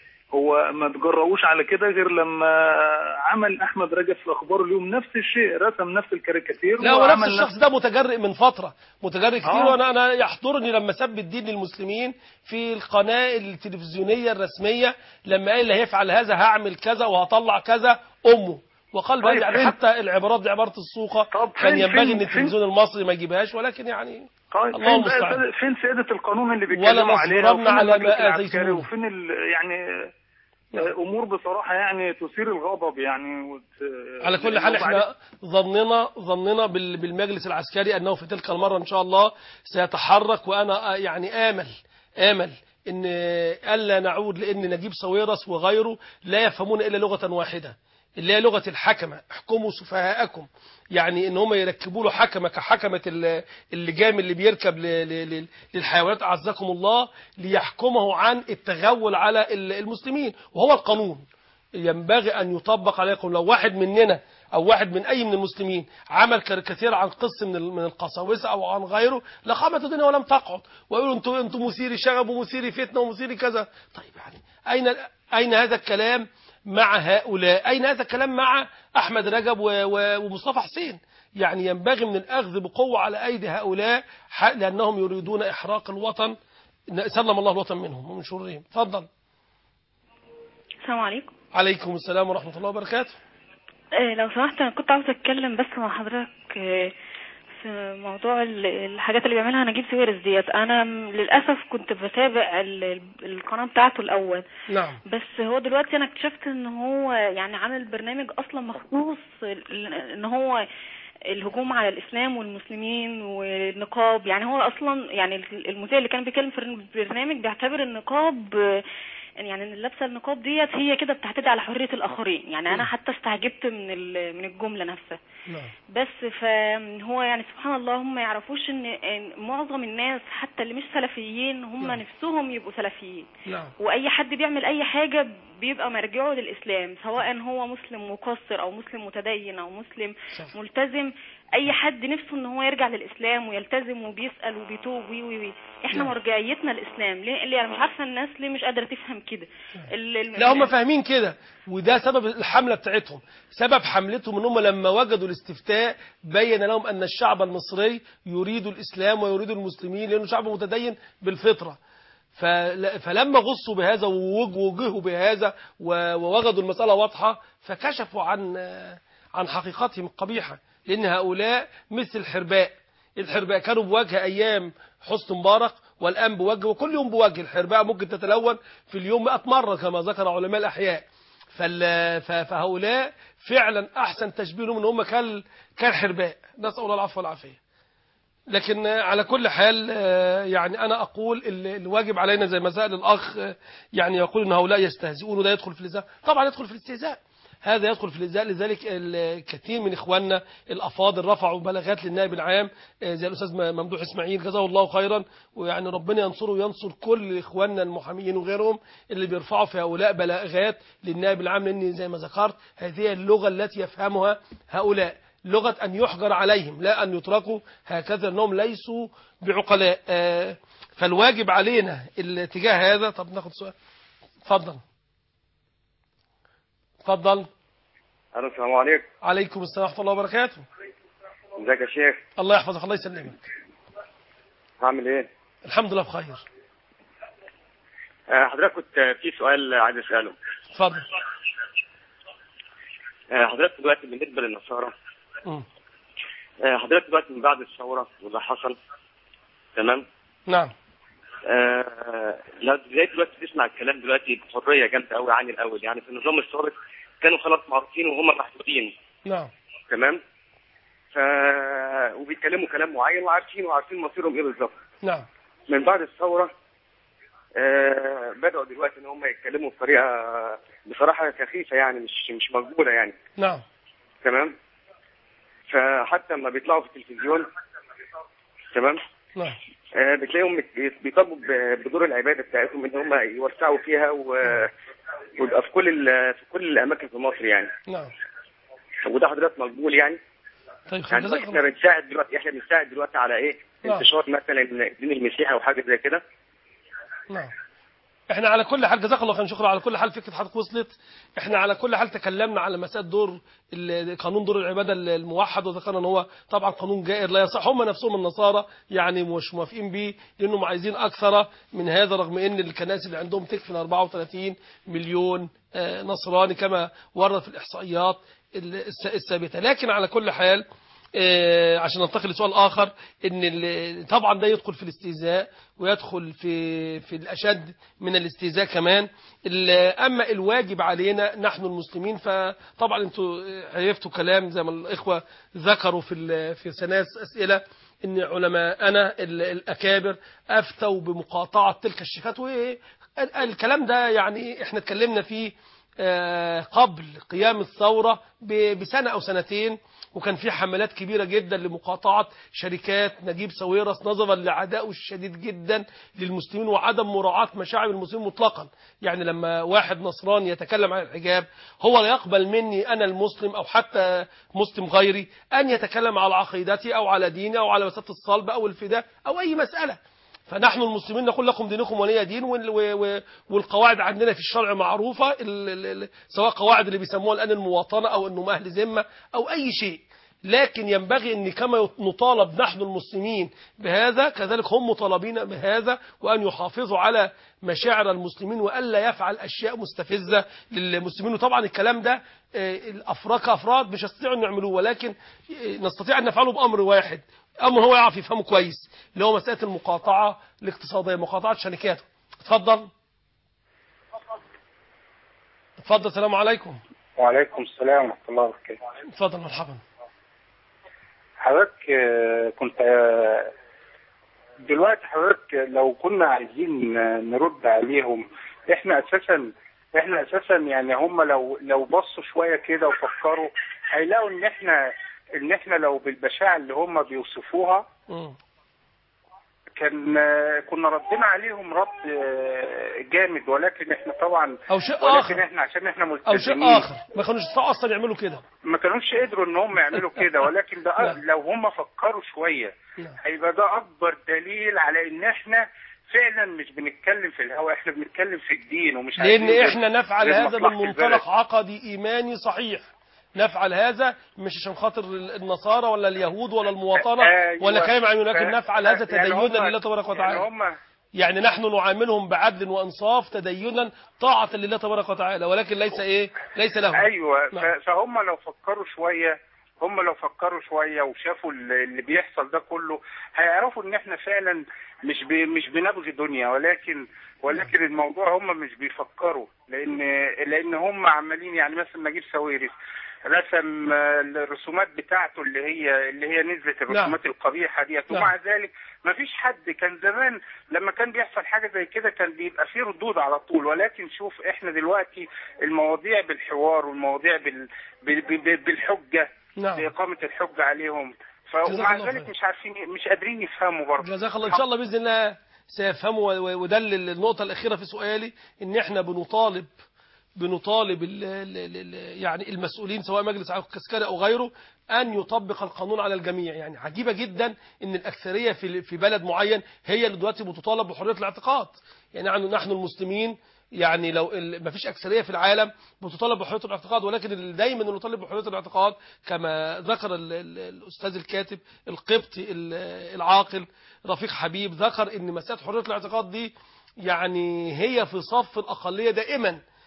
هو ما تجرؤوش على كده غير لما عمل أحمد رجب في أخبار اليوم نفس الشيء، رسم نفس الكاريكاتير. لا، ونفس الشخص ده متجرئ من فترة، متجرئ كتير. آه. وأنا أنا يحضرني لما سب الدين للمسلمين في القناة التلفزيونية الرسمية، لما قال اللي هيفعل هذا هعمل كذا وهطلع كذا أمه، وقال طيب يعني حتى العبارات دي عبارة السوقة كان ينبغي أن التلفزيون المصري ما يجيبهاش، ولكن يعني طيب الله المستعان. فين سيادة القانون اللي بيتكلموا عليها، ولا على ما آذيتموه، وفين يعني امور بصراحه يعني تثير الغضب يعني وت... على كل حال احنا ظننا ظننا بالمجلس العسكري انه في تلك المره ان شاء الله سيتحرك، وانا يعني امل امل ان الا نعود، لان نجيب ساويرس وغيره لا يفهمون الا لغه واحده، اللي هي لغه الحكمه. احكموا سفهاءكم، يعني ان هم يركبوا له حكمه كحكمه اللجام اللي بيركب للحيوانات اعزكم الله، ليحكمه عن التغول على المسلمين، وهو القانون ينبغي ان يطبق عليكم. لو واحد مننا او واحد من اي من المسلمين عمل كاريكاتير عن قس من من القساوسه او عن غيره، لقامت الدنيا ولم تقعد، ويقولوا انتم انتم مثيري شغب ومثيري فتنه ومثيري كذا. طيب يعني اين اين هذا الكلام مع هؤلاء؟ أين هذا الكلام مع أحمد رجب ومصطفى حسين؟ يعني ينبغي من الأخذ بقوة على أيدي هؤلاء، لأنهم يريدون إحراق الوطن، سلم الله الوطن منهم ومن شرهم. تفضل. السلام عليكم. عليكم السلام ورحمة الله وبركاته. إيه لو سمحت، أنا كنت عاوزة أتكلم بس مع حضرتك إيه في موضوع الحاجات اللي بيعملها نجيب ساويرس ديت. انا للاسف كنت بتابع القناه بتاعته الاول. نعم. بس هو دلوقتي انا اكتشفت ان هو يعني عامل برنامج اصلا مخصوص ان هو الهجوم على الاسلام والمسلمين والنقاب. يعني هو اصلا يعني المذيع اللي كان بيتكلم في البرنامج بيعتبر النقاب يعني ان اللبسه النقاب ديت هي كده بتعتدي على حريه الاخرين. يعني انا حتى استعجبت من من الجمله نفسها. بس فهو يعني سبحان الله هم ما يعرفوش ان معظم الناس حتى اللي مش سلفيين هم نفسهم يبقوا سلفيين. واي حد بيعمل اي حاجه بيبقى مرجعه للاسلام، سواء هو مسلم مقصر او مسلم متدين او مسلم ملتزم. اي حد نفسه ان هو يرجع للاسلام ويلتزم وبيسال وبيتوب وي وي احنا مرجعيتنا الاسلام. ليه اللي انا مش عارفه الناس ليه مش قادره تفهم كده؟ لا هم فاهمين كده، وده سبب الحمله بتاعتهم. سبب حملتهم ان هم لما وجدوا الاستفتاء بين لهم ان الشعب المصري يريد الاسلام ويريد المسلمين، لانه شعب متدين بالفطره. فلما غصوا بهذا ووجهوا بهذا ووجدوا المساله واضحه، فكشفوا عن عن حقيقتهم القبيحه. لأن هؤلاء مثل الحرباء. الحرباء كانوا بوجه أيام حسني مبارك، والآن بوجه، وكل يوم بوجه. الحرباء ممكن تتلون في اليوم مئة مرة كما ذكر علماء الأحياء. فهؤلاء فعلا أحسن تشبيه لهم أن هم كالحرباء، نسأل الله العفو والعافية. لكن على كل حال يعني أنا أقول الواجب علينا زي ما سأل الأخ، يعني يقول أن هؤلاء يستهزئون، وده يدخل في الاستهزاء. طبعا يدخل في الاستهزاء، هذا يدخل في الاستهزاء. لذلك الكثير من إخواننا الأفاضل رفعوا بلاغات للنائب العام زي الأستاذ ممدوح إسماعيل جزاه الله خيرا، ويعني ربنا ينصره وينصر كل إخواننا المحامين وغيرهم اللي بيرفعوا في هؤلاء بلاغات للنائب العام، لأن زي ما ذكرت هذه اللغة التي يفهمها هؤلاء، لغة أن يحجر عليهم لا أن يتركوا هكذا، أنهم ليسوا بعقلاء. فالواجب علينا الاتجاه هذا. طب ناخد سؤال. اتفضل اتفضل. السلام عليكم. عليكم السلام ورحمة الله وبركاته. ازيك يا شيخ؟ الله يحفظك، الله يسلمك. عامل ايه؟ الحمد لله بخير. حضرتك كنت في سؤال عايز اساله. اتفضل. حضرتك دلوقتي بالنسبه للنصارى، حضرتك دلوقتي من بعد الثوره واللي حصل، تمام؟ نعم. آه لا دلوقتي تسمع الكلام دلوقتي بحريه جامده قوي عن الاول. يعني في النظام السابق كانوا خلاص معروفين وهم محدودين. نعم. تمام. ف وبيتكلموا كلام معين وعارفين وعارفين مصيرهم ايه بالظبط. نعم. من بعد الثوره آه بدأوا دلوقتي ان هم يتكلموا بطريقه بصراحه سخيفه، يعني مش مش مقبوله يعني. نعم. تمام. فحتى لما بيطلعوا في التلفزيون، تمام، نعم، آه بتلاقيهم بيطالبوا بدور العباده بتاعتهم ان هم يوسعوا فيها و... ويبقى في كل ال... في كل الاماكن في مصر يعني. نعم. وده حضرتك مقبول يعني. طيب يعني احنا بنساعد دلوقتي احنا بنساعد دلوقتي على ايه؟ نعم. انتشار مثلا الدين المسيحي او حاجه زي كده. نعم. احنا على كل حال جزاك الله خير، شكرا. على كل حال فكره حضرتك وصلت. احنا على كل حال تكلمنا على مساله دور قانون دور العباده الموحد، وذكرنا ان هو طبعا قانون جائر لا يصح. هم نفسهم النصارى يعني مش موافقين بيه لانهم عايزين اكثر من هذا، رغم ان الكنائس اللي عندهم تكفي أربعة وثلاثين مليون نصراني كما ورد في الاحصائيات الثابته. لكن على كل حال آه عشان ننتقل لسؤال آخر، ان طبعا ده يدخل في الاستهزاء ويدخل في في الأشد من الاستهزاء كمان. أما الواجب علينا نحن المسلمين، فطبعا انتوا عرفتوا كلام زي ما الإخوة ذكروا في في ثلاث أسئلة، ان علماءنا الأكابر أفتوا بمقاطعة تلك الشيخات، والكلام ده يعني احنا اتكلمنا فيه آه قبل قيام الثورة بسنة أو سنتين، وكان في حملات كبيرة جدا لمقاطعة شركات نجيب ساويرس نظرا لعدائه الشديد جدا للمسلمين وعدم مراعاة مشاعر المسلمين مطلقا. يعني لما واحد نصراني يتكلم عن الحجاب، هو لا يقبل مني أنا المسلم أو حتى مسلم غيري أن يتكلم على عقيدتي أو على ديني أو على مسألة الصلب أو الفداء أو أي مسألة. فنحن المسلمين نقول لكم دينكم ولي دين، والقواعد عندنا في الشرع معروفة، سواء قواعد اللي بيسموها الآن المواطنة أو أنهم أهل ذمة أو أي شيء. لكن ينبغي أن كما نطالب نحن المسلمين بهذا، كذلك هم مطالبين بهذا، وأن يحافظوا على مشاعر المسلمين وألا يفعل أشياء مستفزة للمسلمين. وطبعا الكلام ده الأفراد كأفراد مش هستطيع أن نعملوه، ولكن نستطيع أن نفعله بأمر واحد، أمر هو يعرف يفهمه كويس، اللي هو مسألة المقاطعة الاقتصادية، مقاطعة شركاته. اتفضل اتفضل. السلام عليكم. وعليكم السلام ورحمة الله وبركاته. اتفضل. مرحبا. حضرتك كنت دلوقتي حضرتك لو كنا عايزين نرد عليهم، احنا اساسا احنا اساسا يعني هم لو لو بصوا شويه كده وفكروا هيلاقوا ان احنا ان احنا لو بالبشاعه اللي هم بيوصفوها م. كان كنا ردينا عليهم رد جامد، ولكن احنا طبعا او شيء ولكن اخر احنا عشان احنا ملتزمين او شيء اخر ما كانوش اصلا يعملوا كده، ما كانوش قدروا ان هم يعملوا كده. ولكن ده لو هم فكروا شويه هيبقى ده اكبر دليل على ان احنا فعلا مش بنتكلم في الهواء، احنا بنتكلم في الدين، ومش لان احنا نفعل هذا من منطلق عقدي ايماني صحيح. نفعل هذا مش عشان خاطر النصارى ولا اليهود ولا المواطنة أيوة. ولا كلام عن، لكن نفعل هذا تدينا يعني لله تبارك وتعالى. يعني, يعني نحن نعاملهم بعدل وانصاف تدينا طاعة لله تبارك وتعالى، ولكن ليس ايه ليس له. ايوه نعم. فهم لو فكروا شوية هم لو فكروا شوية وشافوا اللي بيحصل ده كله هيعرفوا ان احنا فعلا مش بي مش بنبغي دنيا، ولكن ولكن الموضوع هم مش بيفكروا، لان لان هم عمالين. يعني مثلا نجيب ساويرس رسم الرسومات بتاعته اللي هي اللي هي نزلت الرسومات نعم. القبيحه ديت، ومع ذلك ما فيش حد. كان زمان لما كان بيحصل حاجه زي كده كان بيبقى فيه ردود على طول، ولكن شوف احنا دلوقتي المواضيع بالحوار والمواضيع بال بالحجه نعم. باقامه الحجه عليهم، فمع ذلك مش عارفين مش قادرين يفهموا برضه. جزاك الله. ان شاء الله باذن الله سيفهموا. وده النقطه الاخيره في سؤالي، ان احنا بنطالب بنطالب ال ال يعني المسؤولين سواء مجلس عسكري أو غيره أن يطبق القانون على الجميع. يعني عجيبة جدا أن الأكثرية في في بلد معين هي اللي دلوقتي بتطالب بحرية الاعتقاد. يعني نحن المسلمين يعني لو ما فيش أكثرية في العالم بتطالب بحرية الاعتقاد، ولكن دايما نطالب بحرية الاعتقاد كما ذكر الأستاذ الكاتب القبطي العاقل رفيق حبيب، ذكر أن مسألة حرية الاعتقاد دي يعني هي في صف الأقلية دائما،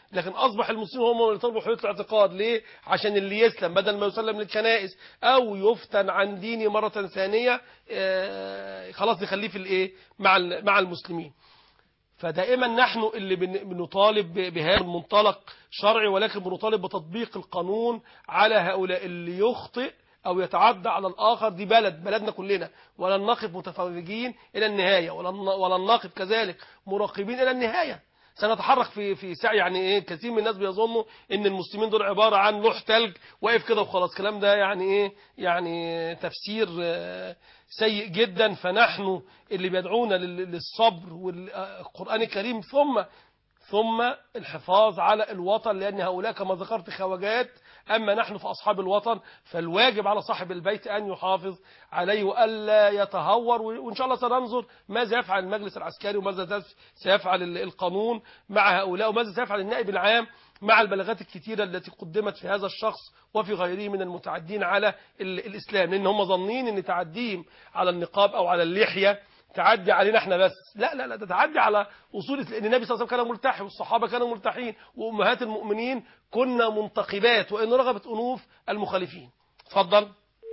لكن أصبح المسلمين هم اللي طلبوا حرية الاعتقاد. ليه؟ عشان اللي يسلم بدل ما يسلم للكنائس أو يفتن عن دينه مرة ثانية خلاص نخليه في الإيه مع مع المسلمين. فدائما نحن اللي بنطالب بهذا المنطلق شرعي، ولكن بنطالب بتطبيق القانون على هؤلاء اللي يخطئ أو يتعدى على الآخر. دي بلد بلدنا كلنا، ولن نقف متفرجين إلى النهاية، ولن ولن نقف كذلك مراقبين إلى النهاية. سنتحرك في في سعي. يعني ايه كثير من الناس بيظنوا ان المسلمين دول عباره عن لوح ثلج واقف كده وخلاص. الكلام ده يعني ايه يعني تفسير سيء جدا. فنحن اللي بيدعونا للصبر والقرآن الكريم ثم ثم الحفاظ على الوطن، لأن هؤلاء كما ذكرت خواجات، أما نحن في أصحاب الوطن فالواجب على صاحب البيت أن يحافظ عليه وألا يتهور. وإن شاء الله سننظر ماذا يفعل المجلس العسكري وماذا سيفعل القانون مع هؤلاء وماذا سيفعل النائب العام مع البلاغات الكثيرة التي قدمت في هذا الشخص وفي غيره من المتعدين على الإسلام، لأن هم ظنين أن تعديهم على النقاب أو على اللحية تعدي علينا احنا بس. لا لا لا ده تعدي على أصول. لأن النبي صلى الله عليه وسلم كان ملتحي والصحابة كانوا ملتحين وأمهات المؤمنين كنا منتقبات وإن رغبت أنوف المخالفين. تفضل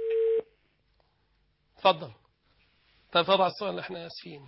تفضل تفضل السؤال. احنا اسفين.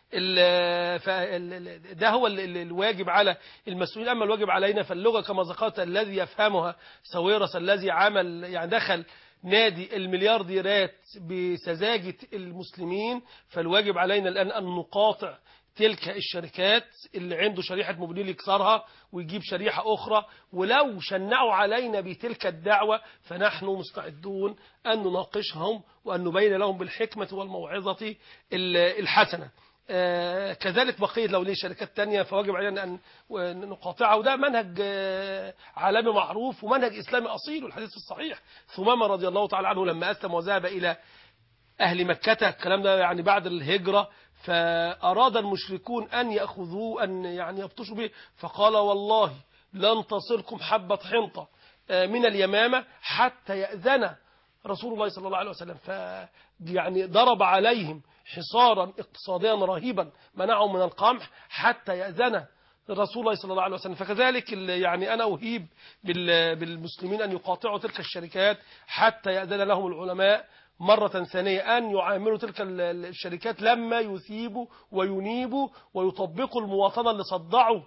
ده هو الواجب على المسؤولين. أما الواجب علينا فاللغة كما ذكرت الذي يفهمها سويرس الذي عمل يعني دخل نادي المليارديرات بسذاجة المسلمين، فالواجب علينا الآن أن نقاطع تلك الشركات اللي عنده شريحة موبينيل يكسرها ويجيب شريحة أخرى، ولو شنعوا علينا بتلك الدعوة فنحن مستعدون أن نناقشهم وأن نبين لهم بالحكمة والموعظة الحسنة. آه كذلك بقية لو ليه شركات تانية فواجب علينا أن نقاطعها. وده منهج آه عالمي معروف ومنهج إسلامي أصيل. والحديث الصحيح ثمامة رضي الله تعالى عنه لما أسلم وذهب إلى أهل مكة، الكلام ده يعني بعد الهجرة، فأراد المشركون أن يأخذوه أن يعني يبطشوا به، فقال والله لن تصلكم حبة حنطة آه من اليمامة حتى يأذن رسول الله صلى الله عليه وسلم. ف يعني ضرب عليهم حصارا اقتصاديا رهيبا منعهم من القمح حتى يأذن رسول الله صلى الله عليه وسلم. فكذلك يعني أنا أهيب بالمسلمين أن يقاطعوا تلك الشركات حتى يأذن لهم العلماء مرة ثانية أن يعاملوا تلك الشركات لما يثيبوا وينيبوا ويطبقوا المواطنة اللي صدعوا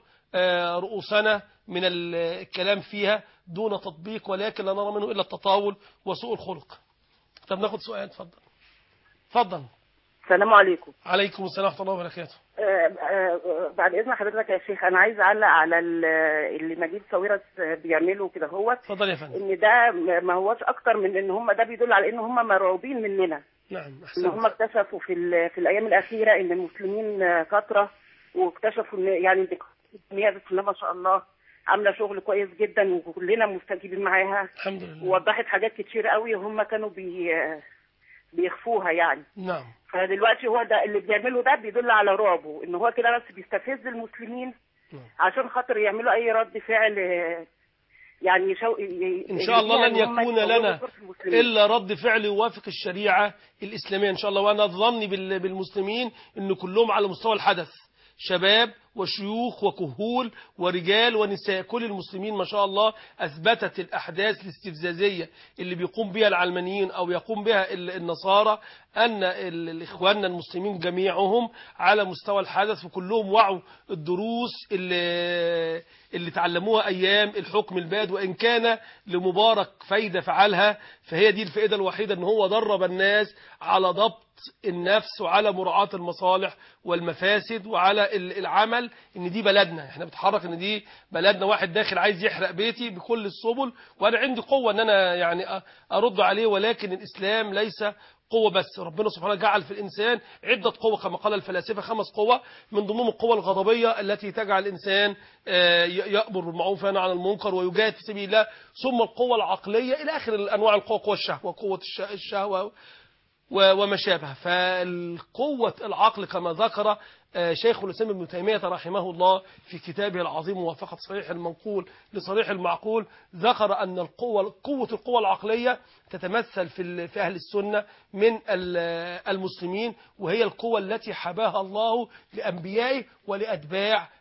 رؤوسنا من الكلام فيها دون تطبيق، ولكن لا نرى منه إلا التطاول وسوء الخلق. طب ناخد سؤال. تفضل تفضل. السلام عليكم. عليكم السلام ورحمة الله وبركاته. آه آه بعد إذن حضرتك يا شيخ، أنا عايز أعلق على اللي مجيد ساويرس بيعملوا كده. هو اتفضل يا فندم. إن ده ما هوش أكتر من إن هم ده بيدل على إن هم مرعوبين مننا. نعم. إن هم اكتشفوا في في الأيام الأخيرة إن المسلمين كثرة، واكتشفوا إن يعني الدنيا بسم الله ما شاء الله عاملة شغل كويس جدا وكلنا مستجيبين معاها. الحمد لله. ووضحت حاجات كتير قوي هم كانوا بي بيخفوها يعني. نعم. فدلوقتي هو ده اللي بيعمله ده بيدل على رعبه، ان هو كده بس بيستفز المسلمين نعم. عشان خاطر يعملوا اي رد فعل يعني شو... ان شاء الله لن يكون لنا الا رد فعل يوافق الشريعة الإسلامية ان شاء الله. وانا ظني بالمسلمين ان كلهم على مستوى الحدث، شباب وشيوخ وكهول ورجال ونساء، كل المسلمين ما شاء الله أثبتت الأحداث الاستفزازية اللي بيقوم بها العلمانيين أو يقوم بها النصارى أن الإخوان المسلمين جميعهم على مستوى الحدث، وكلهم وعوا الدروس اللي, اللي تعلموها أيام الحكم الباد. وإن كان لمبارك فايدة فعلها فهي دي الفائدة الوحيدة، أن هو درب الناس على ضبط النفس وعلى مراعاة المصالح والمفاسد وعلى العمل ان دي بلدنا، احنا بنتحرك ان دي بلدنا. واحد داخل عايز يحرق بيتي بكل السبل وانا عندي قوة ان انا يعني ارد عليه، ولكن الاسلام ليس قوة بس. ربنا سبحانه جعل في الإنسان عدة قوة كما قال الفلاسفة، خمس قوة من ضمنهم القوة الغضبية التي تجعل الإنسان يأمر بالمعروف وينهى عن المنكر ويجاهد في سبيل الله، ثم القوة العقلية إلى آخر الأنواع القوة، قوة الشهوة، قوة الشهوة وما شابه. فالقوة العقل كما ذكر شيخ الإسلام ابن تيمية رحمه الله في كتابه العظيم موافقة صحيح المنقول لصريح المعقول، ذكر أن القوة قوة القوة العقلية تتمثل في في أهل السنة من المسلمين، وهي القوة التي حباها الله لأنبيائه ولأتباع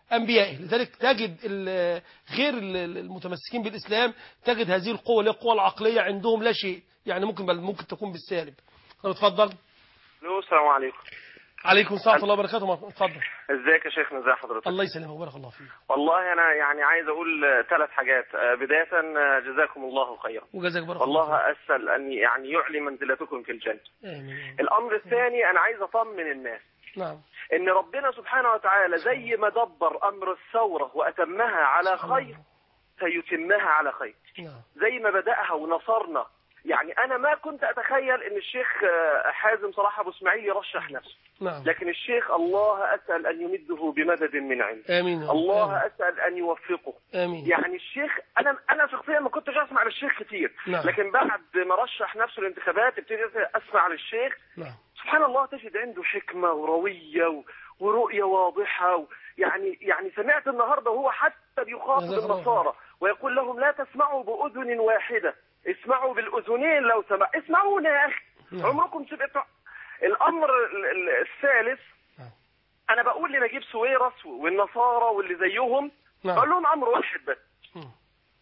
أنبيائه. لذلك تجد غير المتمسكين بالإسلام تجد هذه القوة اللي هي القوة العقلية عندهم لا شيء، يعني ممكن بل ممكن تكون بالسالب. اتفضل. السلام عليكم. عليكم السلام ورحمة الله وبركاته. اتفضل. ازيك يا شيخنا؟ ازي حضرتك؟ الله يسلمك وبارك الله فيك. والله انا يعني عايز اقول ثلاث حاجات. بدايه جزاكم الله خيرا. وجزاك بارك الله. الله اسال ان يعني يعلي منزلتكم في الجنه. آمين. الامر الثاني انا عايز اطمن الناس. نعم. ان ربنا سبحانه وتعالى زي ما دبر امر الثوره واتمها على خير سيتمها على خير. نعم. زي ما بداها ونصرنا. يعني انا ما كنت اتخيل ان الشيخ حازم صلاح ابو اسماعيل يرشح نفسه. نعم. لكن الشيخ الله اسال ان يمده بمدد من عنده. امين. الله آمين. اسال ان يوفقه. امين. يعني الشيخ انا انا شخصيا ما كنتش اسمع للشيخ كتير. نعم. لكن بعد ما رشح نفسه الانتخابات ابتديت اسمع للشيخ. نعم. سبحان الله تجد عنده حكمه ورويه و... ورؤيه واضحه و... يعني يعني سمعت النهارده وهو حتى بيخاطب النصارى ويقول لهم لا تسمعوا باذن واحده، اسمعوا بالاذنين لو سمع. اسمعونا يا اخي. نعم. عمركم سمعتوا. الامر الثالث نعم. انا بقول لنجيب سويرس والنصارى واللي زيهم. نعم. بقول لهم امر واحد بس. م.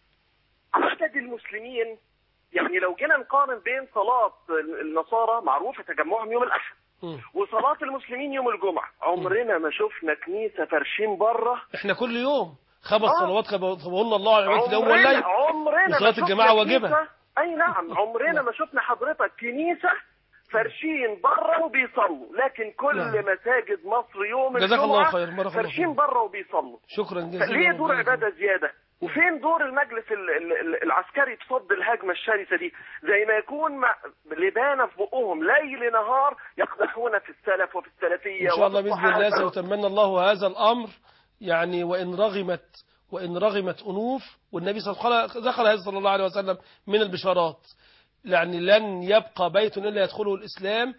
عدد المسلمين، يعني لو جينا نقارن بين صلاة النصارى معروفة تجمعهم يوم الأحد م. وصلاة المسلمين يوم الجمعة، عمرنا ما شفنا كنيسة فرشين بره. احنا كل يوم خمس آه. صلوات قبلنا الله على عبادة اليوم والليل. عمرنا وصلاة الجماعة واجبة. أي نعم. عمرنا ما شفنا حضرتك كنيسة فرشين بره وبيصلوا، لكن كل نعم. مساجد مصر يوم جزاك الله الجمعة خير. بارك الله فرشين فيك. بره وبيصلوا. شكرا جزيلا. ليه دور عبادة زيادة؟ وفين دور المجلس العسكري تصد الهجمة الشرسة دي؟ زي ما يكون لبانة في بقهم ليل نهار يقدحون في السلف وفي السلفية. إن شاء الله بإذن الله سيتمنى الله هذا الأمر، يعني وإن رغمت وإن رغمت أنوف، والنبي صلى الله عليه وسلم ذكر هذا صلى الله عليه وسلم من البشارات، يعني لن يبقى بيت إلا يدخله الإسلام،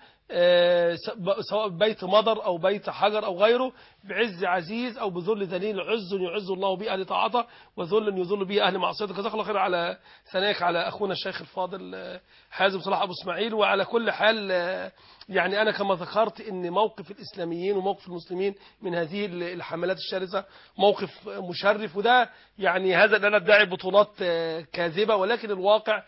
سواء بيت مضر أو بيت حجر أو غيره، بعز عزيز أو بذل ذليل، عز يعز الله به أهل طاعته وذل يذل به أهل معصيته. جزاك الله خير على ثنائك على أخونا الشيخ الفاضل حازم صلاح أبو اسماعيل. وعلى كل حال يعني أنا كما ذكرت إن موقف الإسلاميين وموقف المسلمين من هذه الحملات الشرسة موقف مشرف، وده يعني هذا أنا أدعي بطولات كاذبة، ولكن الواقع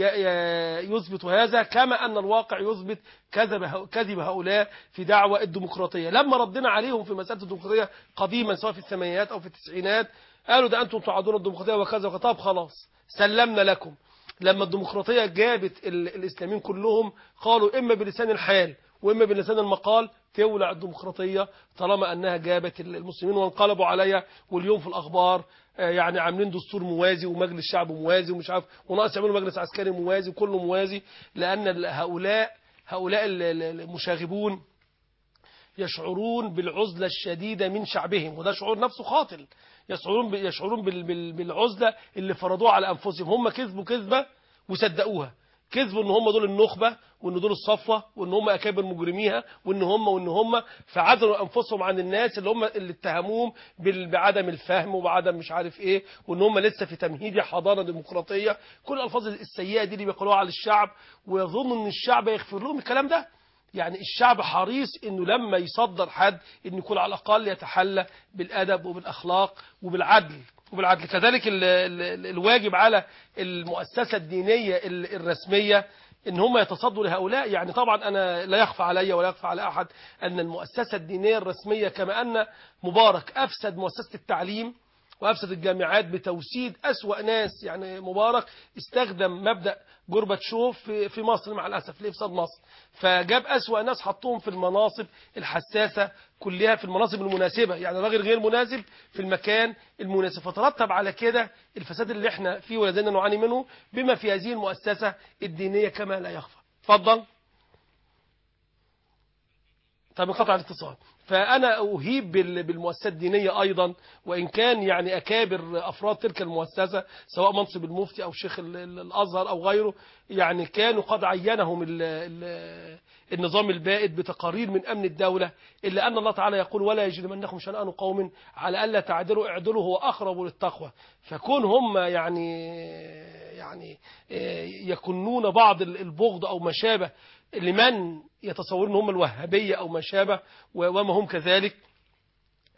يثبت هذا، كما أن الواقع يثبت كذب كذب هؤلاء في دعوة الديمقراطية. لما ردنا عليهم في مسألة الديمقراطية قديما سواء في الثمانينات أو في التسعينات قالوا ده أنتم تعادون الديمقراطية وكذا وكذا. طب خلاص سلمنا لكم. لما الديمقراطية جابت الإسلاميين كلهم قالوا إما بلسان الحال وإما بلسان المقال تولع الديمقراطية طالما أنها جابت المسلمين، وانقلبوا عليها. واليوم في الأخبار يعني عاملين دستور موازي ومجلس شعب موازي ومش عارف، وناقص يعملوا مجلس عسكري موازي وكله موازي، لأن هؤلاء هؤلاء المشاغبون يشعرون بالعزلة الشديدة من شعبهم، وده شعور نفسه خاطئ. يشعرون يشعرون بالعزلة اللي فرضوها على أنفسهم. هم كذبوا كذبة وصدقوها، كذبوا ان هم دول النخبة وان دول الصفوة وان هم اكابر مجرميها وان هم وان هم فعزلوا انفسهم عن الناس اللي هم اللي اتهموهم بعدم الفهم وبعدم مش عارف ايه، وان هم لسه في تمهيد حضارة ديمقراطية. كل الالفاظ السيئة دي اللي بيقولوها على الشعب، ويظن ان الشعب يغفر لهم الكلام ده. يعني الشعب حريص انه لما يصدر حد انه يكون على الاقل يتحلى بالادب وبالاخلاق وبالعدل وبالعدل. كذلك ال ال الواجب على المؤسسة الدينية الرسمية ان هم يتصدوا لهؤلاء. يعني طبعا انا لا يخفى علي ولا يخفى على احد ان المؤسسة الدينية الرسمية كما ان مبارك افسد مؤسسة التعليم وأفسد الجامعات بتوسيد أسوأ ناس، يعني مبارك استخدم مبدأ جورباتشوف في في مصر مع الأسف لإفساد مصر، فجاب أسوأ ناس حطوهم في المناصب الحساسة كلها، في المناصب المناسبة، يعني راجل غير مناسب في المكان المناسب، فترتب على كده الفساد اللي احنا فيه ولدينا نعاني منه بما في هذه المؤسسة الدينية كما لا يخفى. اتفضل. طب انقطع الاتصال. فأنا أهيب بالمؤسسات الدينية أيضا، وإن كان يعني أكابر أفراد تلك المؤسسة سواء منصب المفتي أو شيخ الأزهر أو غيره، يعني كانوا قد عينهم ال ال النظام البائد بتقارير من أمن الدولة، إلا أن الله تعالى يقول ولا يجرمنكم شنآن قوم على ألا تعدلوا اعدلوا هو أقرب للتقوى. فكون هم يعني يعني يكنون بعض البغض أو ما شابه لمن يتصورون هم الوهابية أو ما شابه وما هم كذلك،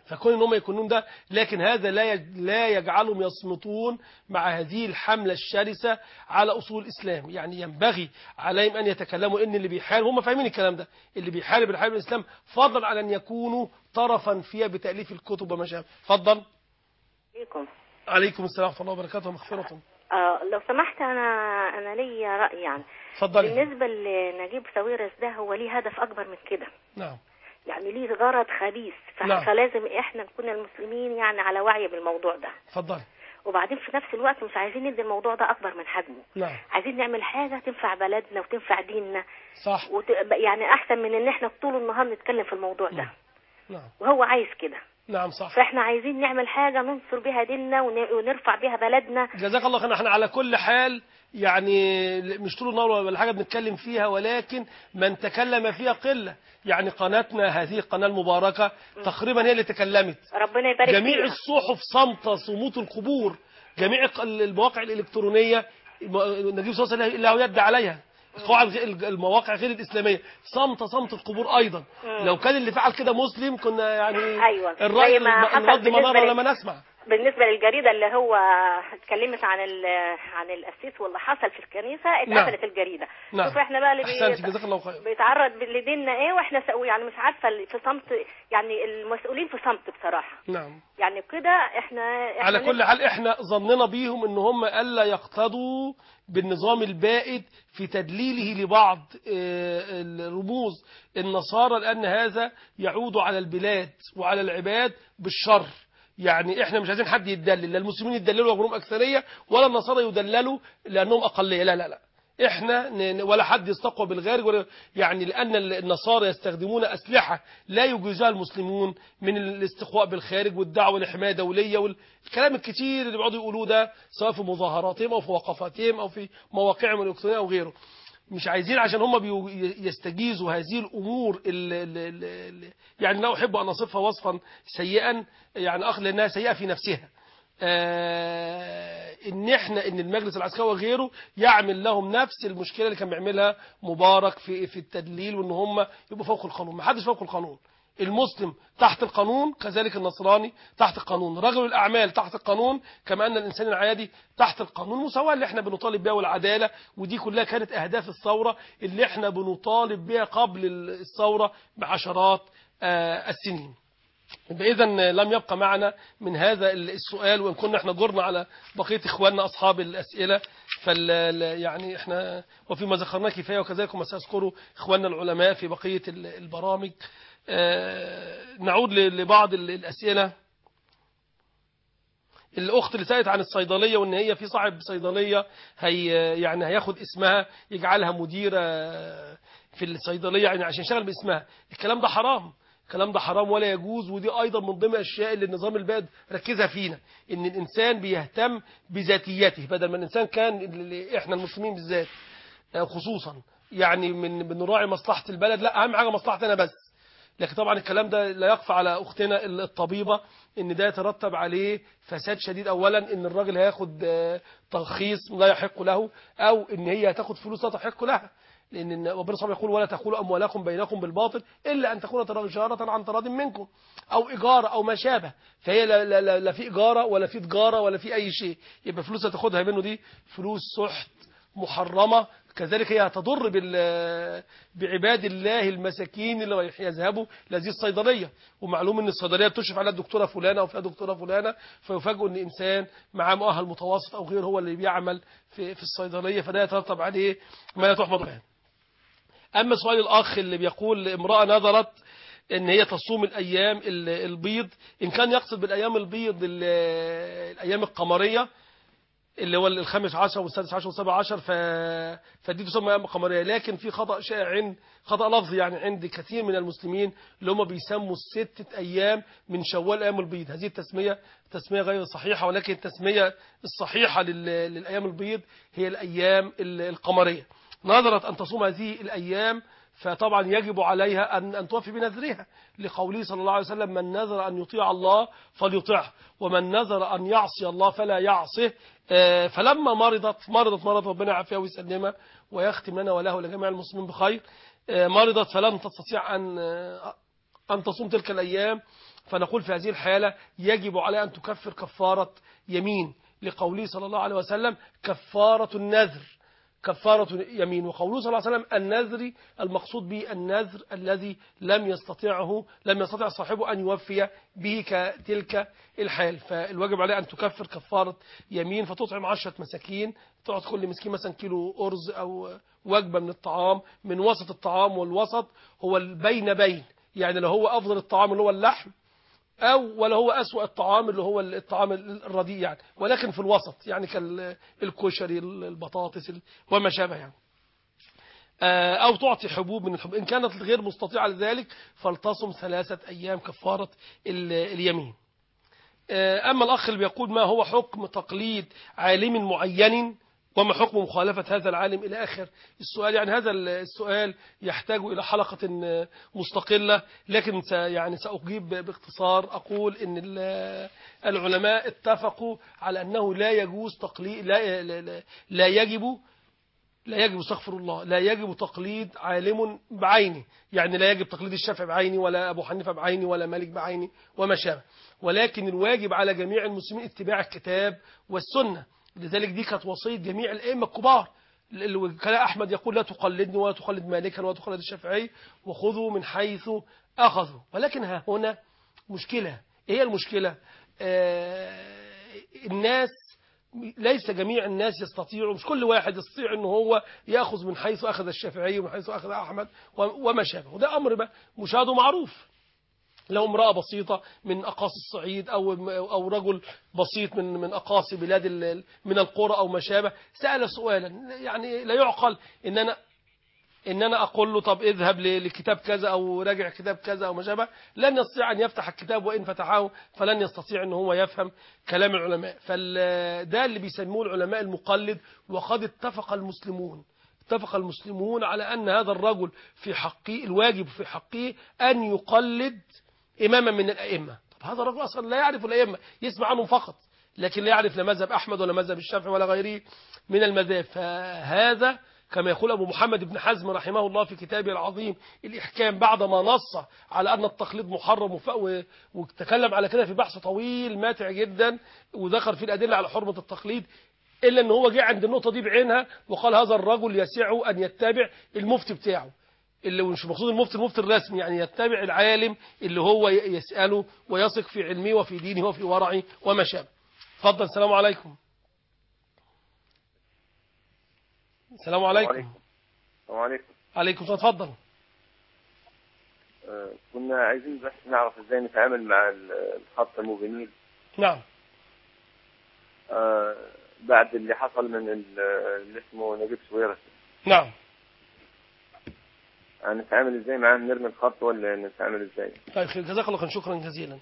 فكون ان هم يكونون ده، لكن هذا لا لا يجعلهم يصمتون مع هذه الحملة الشرسة على أصول الإسلام. يعني ينبغي عليهم أن يتكلموا إن اللي بيحارب، هم فاهمين الكلام ده، اللي بيحارب الحرب الإسلام فضلا على أن يكونوا طرفا فيها بتأليف الكتب وما شابه. اتفضل. عليكم. عليكم السلام ورحمة الله وبركاته ومغفرة. آه لو سمحت، أنا أنا لي رأي يعني. اتفضلي. بالنسبة لنجيب ساويرس ده، هو ليه هدف أكبر من كده. نعم. يعني ليه غرض خبيث، نعم. فلازم احنا نكون المسلمين يعني على وعي بالموضوع ده. اتفضلي. وبعدين في نفس الوقت مش عايزين ندي الموضوع ده اكبر من حجمه. نعم. عايزين نعمل حاجه تنفع بلدنا وتنفع ديننا. صح. وت... يعني احسن من ان احنا طول النهار نتكلم في الموضوع ده. نعم. وهو عايز كده. نعم صح. فاحنا عايزين نعمل حاجه ننصر بها ديننا ونرفع بها بلدنا. جزاك الله خير. احنا على كل حال يعني مش طول النهار ولا حاجه بنتكلم فيها، ولكن من تكلم فيها قله. يعني قناتنا هذه القناه المباركه تقريبا هي اللي تكلمت. ربنا يبارك فيها. جميع الصحف صامته، صمود القبور، جميع المواقع الالكترونيه نجيب صلى الله عليه وسلم له يد عليها. قواعد المواقع غير الإسلامية صمت صمت القبور أيضا. مم. لو كان اللي فعل كده مسلم كنا يعني أيوة. الرأي نرد منارة لما نسمع. بالنسبة للجريدة اللي هو اتكلمت عن عن القسيس واللي حصل في الكنيسة، اتقفلت. نعم. الجريدة. نعم. شوف احنا بقى اللي بيت... جزاك الله خير. بيتعرض لديننا ايه واحنا سو... يعني مش عارفة في صمت، يعني المسؤولين في صمت بصراحة. نعم. يعني كده احنا, احنا على كل حال احنا ظننا بيهم ان هم الا يقتضوا بالنظام البائد في تدليله لبعض الرموز النصارى، لأن هذا يعود على البلاد وعلى العباد بالشر. يعني احنا مش عايزين حد يدلل، لا المسلمين يدللوا لأنهم أكثرية ولا النصارى يدللوا لأنهم أقلية. لا لا لا احنا ولا حد يستقوى بالغارج ولا يعني، لأن النصارى يستخدمون أسلحة لا يجوزها المسلمون من الاستقواء بالخارج والدعوة لحماية دولية والكلام الكتير اللي بيقعدوا يقولوه ده، سواء في مظاهراتهم أو في وقفاتهم أو في مواقعهم الإلكترونية أو غيره. مش عايزين عشان هم يستجيزوا هذه الأمور اللي اللي يعني لا أحب أن أصفها وصفا سيئا، يعني أخ لأنها سيئة في نفسها. آه ان احنا ان المجلس العسكري وغيره يعمل لهم نفس المشكله اللي كان بيعملها مبارك في في التدليل، وان هم يبقوا فوق القانون. ما حدش فوق القانون. المسلم تحت القانون، كذلك النصراني تحت القانون، رجل الاعمال تحت القانون، كما ان الانسان العادي تحت القانون. المساواه اللي احنا بنطالب بها والعداله، ودي كلها كانت اهداف الثوره اللي احنا بنطالب بها قبل الثوره بعشرات آه السنين. إذا لم يبقى معنا من هذا السؤال، وإن كنا احنا جرنا على بقية إخواننا أصحاب الأسئلة، فال يعني احنا وفيما ذكرناه كفاية، وكذلك ما سأذكره إخواننا العلماء في بقية البرامج. نعود لبعض الأسئلة. الأخت اللي سألت عن الصيدلية، وإن هي في صاحب صيدلية هي يعني هياخد اسمها يجعلها مديرة في الصيدلية يعني عشان يشتغل باسمها. الكلام ده حرام، الكلام ده حرام ولا يجوز. ودي أيضا من ضمن الأشياء اللي النظام البائد ركزها فينا، إن الإنسان بيهتم بذاتيته، بدل ما الإنسان كان اللي إحنا المسلمين بالذات خصوصا يعني من بنراعي مصلحة البلد، لا أهم حاجة مصلحتي أنا بس. لكن طبعا الكلام ده لا يخفى على أختنا الطبيبة، إن ده يترتب عليه فساد شديد. أولا إن الراجل هياخد ترخيص لا يحق له، أو إن هي هتاخد فلوس لا تحق لها، لأن ربنا سبحانه يقول ولا تأكلوا أموالكم بينكم بالباطل إلا أن تكون تجارة عن تراض منكم، أو إيجار أو ما شابه. فهي لا, لا, لا, لا في إيجارة ولا في تجارة ولا في أي شيء، يبقى فلوس هتاخدها منه دي فلوس سحت محرمة. كذلك هي هتضر بعباد الله المساكين اللي يذهبوا لهذه الصيدلية، ومعلوم ان الصيدلية بتشرف على الدكتورة فلانة او فيها دكتورة فلانة، فيفاجئوا ان انسان معاه مؤهل متوسط او غيره هو اللي بيعمل في في الصيدلية، فده يترتب عليه ما لا تحمد له. اما سؤال الاخ اللي بيقول امرأة نظرت ان هي تصوم الايام البيض، ان كان يقصد بالايام البيض الايام القمرية اللي هو الخامس عشر والسادس عشر والسابع عشر، ف... فدي تسمى أيام قمرية. لكن في خطأ شائع عند خطأ لفظي يعني عند كثير من المسلمين اللي هم بيسموا الستة أيام من شوال أيام البيض. هذه التسمية تسمية غير صحيحة، ولكن التسمية الصحيحة لل... للأيام البيض هي الأيام القمرية. نظرت أن تصوم هذه الأيام فطبعا يجب عليها أن أن توفي بنذرها، لقوله صلى الله عليه وسلم من نذر أن يطيع الله فليطعه، ومن نذر أن يعصي الله فلا يعصه. فلما مرضت مرضت مرض ربنا يعافيها ويسلمها ويختم لنا وله ولجميع المسلمين بخير، مرضت فلن تستطيع أن أن تصوم تلك الأيام، فنقول في هذه الحالة يجب عليه أن تكفر كفارة يمين، لقوله صلى الله عليه وسلم كفارة النذر كفارة يمين. وقوله صلى الله عليه وسلم النذر المقصود به النذر الذي لم يستطيعه لم يستطيع صاحبه أن يوفي به كتلك الحال، فالواجب عليه أن تكفر كفارة يمين، فتطعم عشرة مساكين، تعطي كل مسكين مثلا كيلو أرز أو وجبة من الطعام من وسط الطعام، والوسط هو البين بين، يعني لو هو أفضل الطعام اللي هو اللحم أو ولا هو أسوأ الطعام اللي هو الطعام الرديء يعني، ولكن في الوسط يعني كالكشري البطاطس وما شابه يعني. أو تعطي حبوب من الحبوب. إن كانت غير مستطيعة لذلك فلتصم ثلاثة أيام كفارة اليمين. أما الأخ اللي بيقول ما هو حكم تقليد عالم معين وما حكم مخالفة هذا العالم إلى آخر السؤال، يعني هذا السؤال يحتاج إلى حلقة مستقلة، لكن يعني سأجيب باختصار. أقول إن العلماء اتفقوا على أنه لا يجوز تقليد لا, لا, لا يجب لا يجب استغفر الله لا يجب تقليد عالم بعينه، يعني لا يجب تقليد الشافعي بعينه ولا أبو حنيفة بعينه ولا مالك بعينه وما شابه، ولكن الواجب على جميع المسلمين اتباع الكتاب والسنة. لذلك دي كانت وصية جميع الأئمة الكبار. كان أحمد يقول لا تقلدني ولا تقلد مالكا ولا تقلد الشافعي وخذوا من حيث أخذوا. ولكن ها هنا مشكلة. إيه هي المشكلة؟ آه الناس ليس جميع الناس يستطيعوا، مش كل واحد يستطيع أنه هو يأخذ من حيث أخذ الشافعي ومن حيث أخذ أحمد وما شابه، وده أمر مشاهد معروف. لو امرأة بسيطة من أقاصي الصعيد أو أو رجل بسيط من من أقاصي بلاد من القرى أو ما شابه سأل سؤالا يعني لا يعقل إن أنا إن أنا أقول له طب اذهب لكتاب كذا أو راجع كتاب كذا أو ما شابه، لن يستطيع أن يفتح الكتاب، وإن فتحه فلن يستطيع أن هو يفهم كلام العلماء. فده اللي بيسموه العلماء المقلد. وقد اتفق المسلمون اتفق المسلمون على أن هذا الرجل في حقه الواجب في حقه أن يقلد إماما من الأئمة. طب هذا الرجل أصلا لا يعرف الأئمة، يسمع عنهم فقط، لكن لا يعرف لا مذهب أحمد ولا مذهب الشافعي ولا غيره من المذاهب. فهذا كما يقول أبو محمد بن حزم رحمه الله في كتابه العظيم الإحكام بعدما نص على أن التقليد محرم وتكلم على كده في بحث طويل ماتع جدا وذكر فيه الأدلة على حرمة التقليد، إلا أنه هو جاء عند النقطة دي بعينها وقال هذا الرجل يسعه أن يتبع المفتي بتاعه، اللي مش مقصود المفتي المفتي الرسمي، يعني يتبع العالم اللي هو يسأله ويثق في علمه وفي دينه وفي ورعه وما شابه. اتفضل. السلام عليكم. السلام عليكم. السلام عليكم. عليكم السلام. اتفضل. آه كنا عايزين بس نعرف ازاي نتعامل مع الخط المبينين. نعم. آه بعد اللي حصل من اللي اسمه نجيب سويرس. نعم. هنتعامل ازاي معاه؟ نرمي الخط ولا نتعامل ازاي؟ طيب خير، جزاك الله خير، شكرا جزيلا.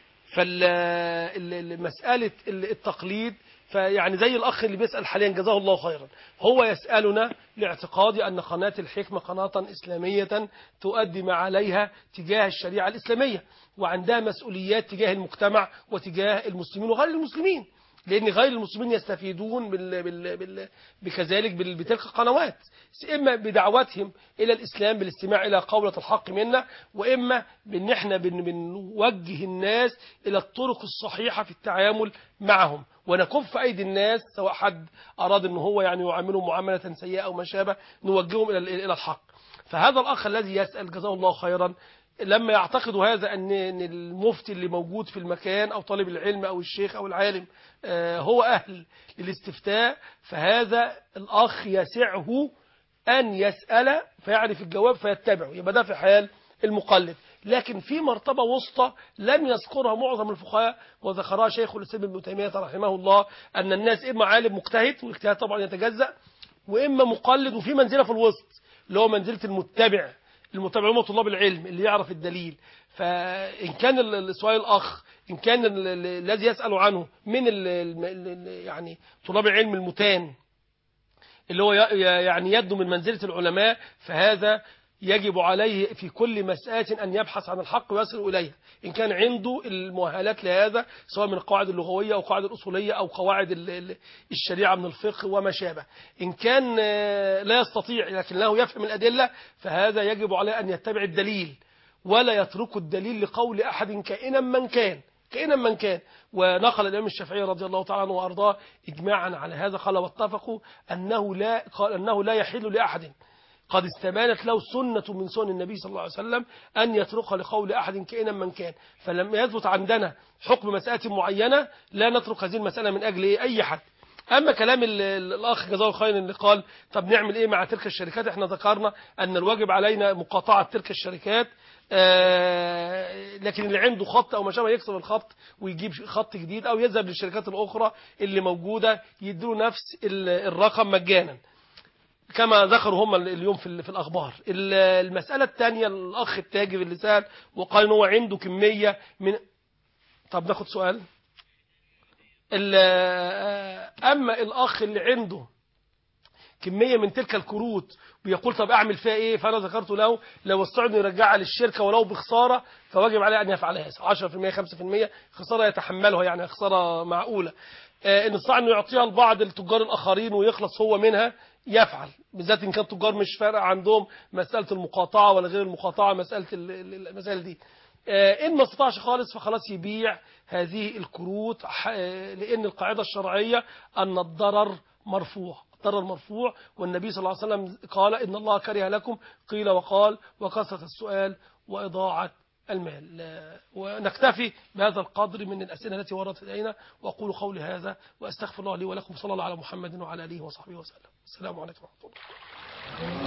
فالمسألة التقليد فيعني زي الأخ اللي بيسأل حاليا جزاه الله خيرا، هو يسألنا لاعتقادي أن قناة الحكمة قناة إسلامية تؤدي ما عليها تجاه الشريعة الإسلامية، وعندها مسؤوليات تجاه المجتمع وتجاه المسلمين وغير المسلمين، لأن غير المسلمين يستفيدون بال بال بال بكذلك بتلك القنوات، إما بدعوتهم إلى الإسلام بالاستماع إلى قولة الحق منا، وإما بأن احنا بنوجه الناس إلى الطرق الصحيحة في التعامل معهم، ونكف أيدي الناس سواء حد أراد أنه هو يعني يعاملهم معاملة سيئة أو ما شابه نوجههم إلى إلى الحق. فهذا الأخ الذي يسأل جزاه الله خيرا لما يعتقد هذا أن المفتي اللي موجود في المكان أو طالب العلم أو الشيخ أو العالم هو أهل للاستفتاء، فهذا الأخ يسعه أن يسأل فيعرف الجواب فيتبعه، يبقى ده في حال المقلد. لكن في مرتبة وسطى لم يذكرها معظم الفقهاء وذكرها شيخ الإسلام ابن تيمية رحمه الله، أن الناس إما عالم مجتهد والاجتهاد طبعا يتجزأ، وإما مقلد، وفي منزلة في الوسط اللي هو منزلة المتبع. المتبع هم طلاب العلم اللي يعرف الدليل. فإن كان السؤال الأخ إن كان الذي يسأل عنه من يعني طلاب العلم المتان اللي هو يعني يدنو من منزلة العلماء، فهذا يجب عليه في كل مسألة أن يبحث عن الحق ويصل إليها، إن كان عنده المؤهلات لهذا سواء من القواعد اللغوية أو القواعد الأصولية أو قواعد الشريعة من الفقه وما شابه. إن كان لا يستطيع لكن له يفهم الأدلة، فهذا يجب عليه أن يتبع الدليل ولا يترك الدليل لقول أحد كائنا من كان كائنا من كان. ونقل الإمام الشافعي رضي الله تعالى عنه وأرضاه إجماعا على هذا، قال واتفقوا أنه لا قال أنه لا يحل لأحد قد استبانت له سنة من سنن النبي صلى الله عليه وسلم أن يترك لقول أحد كائنا من كان. فلما يثبت عندنا حكم مسألة معينة لا نترك هذه المسألة من أجل إيه؟ أي حد. أما كلام الأخ جزاه الله خيرا اللي قال طب نعمل إيه مع تلك الشركات، احنا ذكرنا أن الواجب علينا مقاطعة تلك الشركات، آه لكن اللي عنده خط أو ما شابه يكسر الخط ويجيب خط جديد أو يذهب للشركات الأخرى اللي موجودة يدوا نفس الرقم مجانا كما ذكروا هم اليوم في في الأخبار. المسألة الثانية الأخ التاجر اللي سأل وقال إن هو عنده كمية من، طب ناخد سؤال. أما الأخ اللي عنده كمية من تلك الكروت ويقول طب أعمل فيها إيه، فأنا ذكرت له لو استطاع أن يرجعها للشركة ولو بخسارة فواجب عليه أن يفعل هذا. عشرة بالمئة خمسة بالمئة خسارة يتحملها، يعني خسارة معقولة. إن استطاع أنه يعطيها لبعض التجار الآخرين ويخلص هو منها يفعل، بالذات إن كان تجار مش فارق عندهم مسألة المقاطعة ولا غير المقاطعة، مسألة المسائل دي. إن ما استطاعش خالص فخلاص يبيع هذه الكروت، لأن القاعدة الشرعية أن الضرر مرفوع، الضرر مرفوع، والنبي صلى الله عليه وسلم قال إن الله كره لكم قيل وقال وكثرة السؤال وإضاعة المال. ونكتفي بهذا القدر من الأسئلة التي وردت إلينا، وأقول قولي هذا وأستغفر الله لي ولكم، صلى الله على محمد وعلى آله وصحبه وسلم. السلام عليكم ورحمة الله.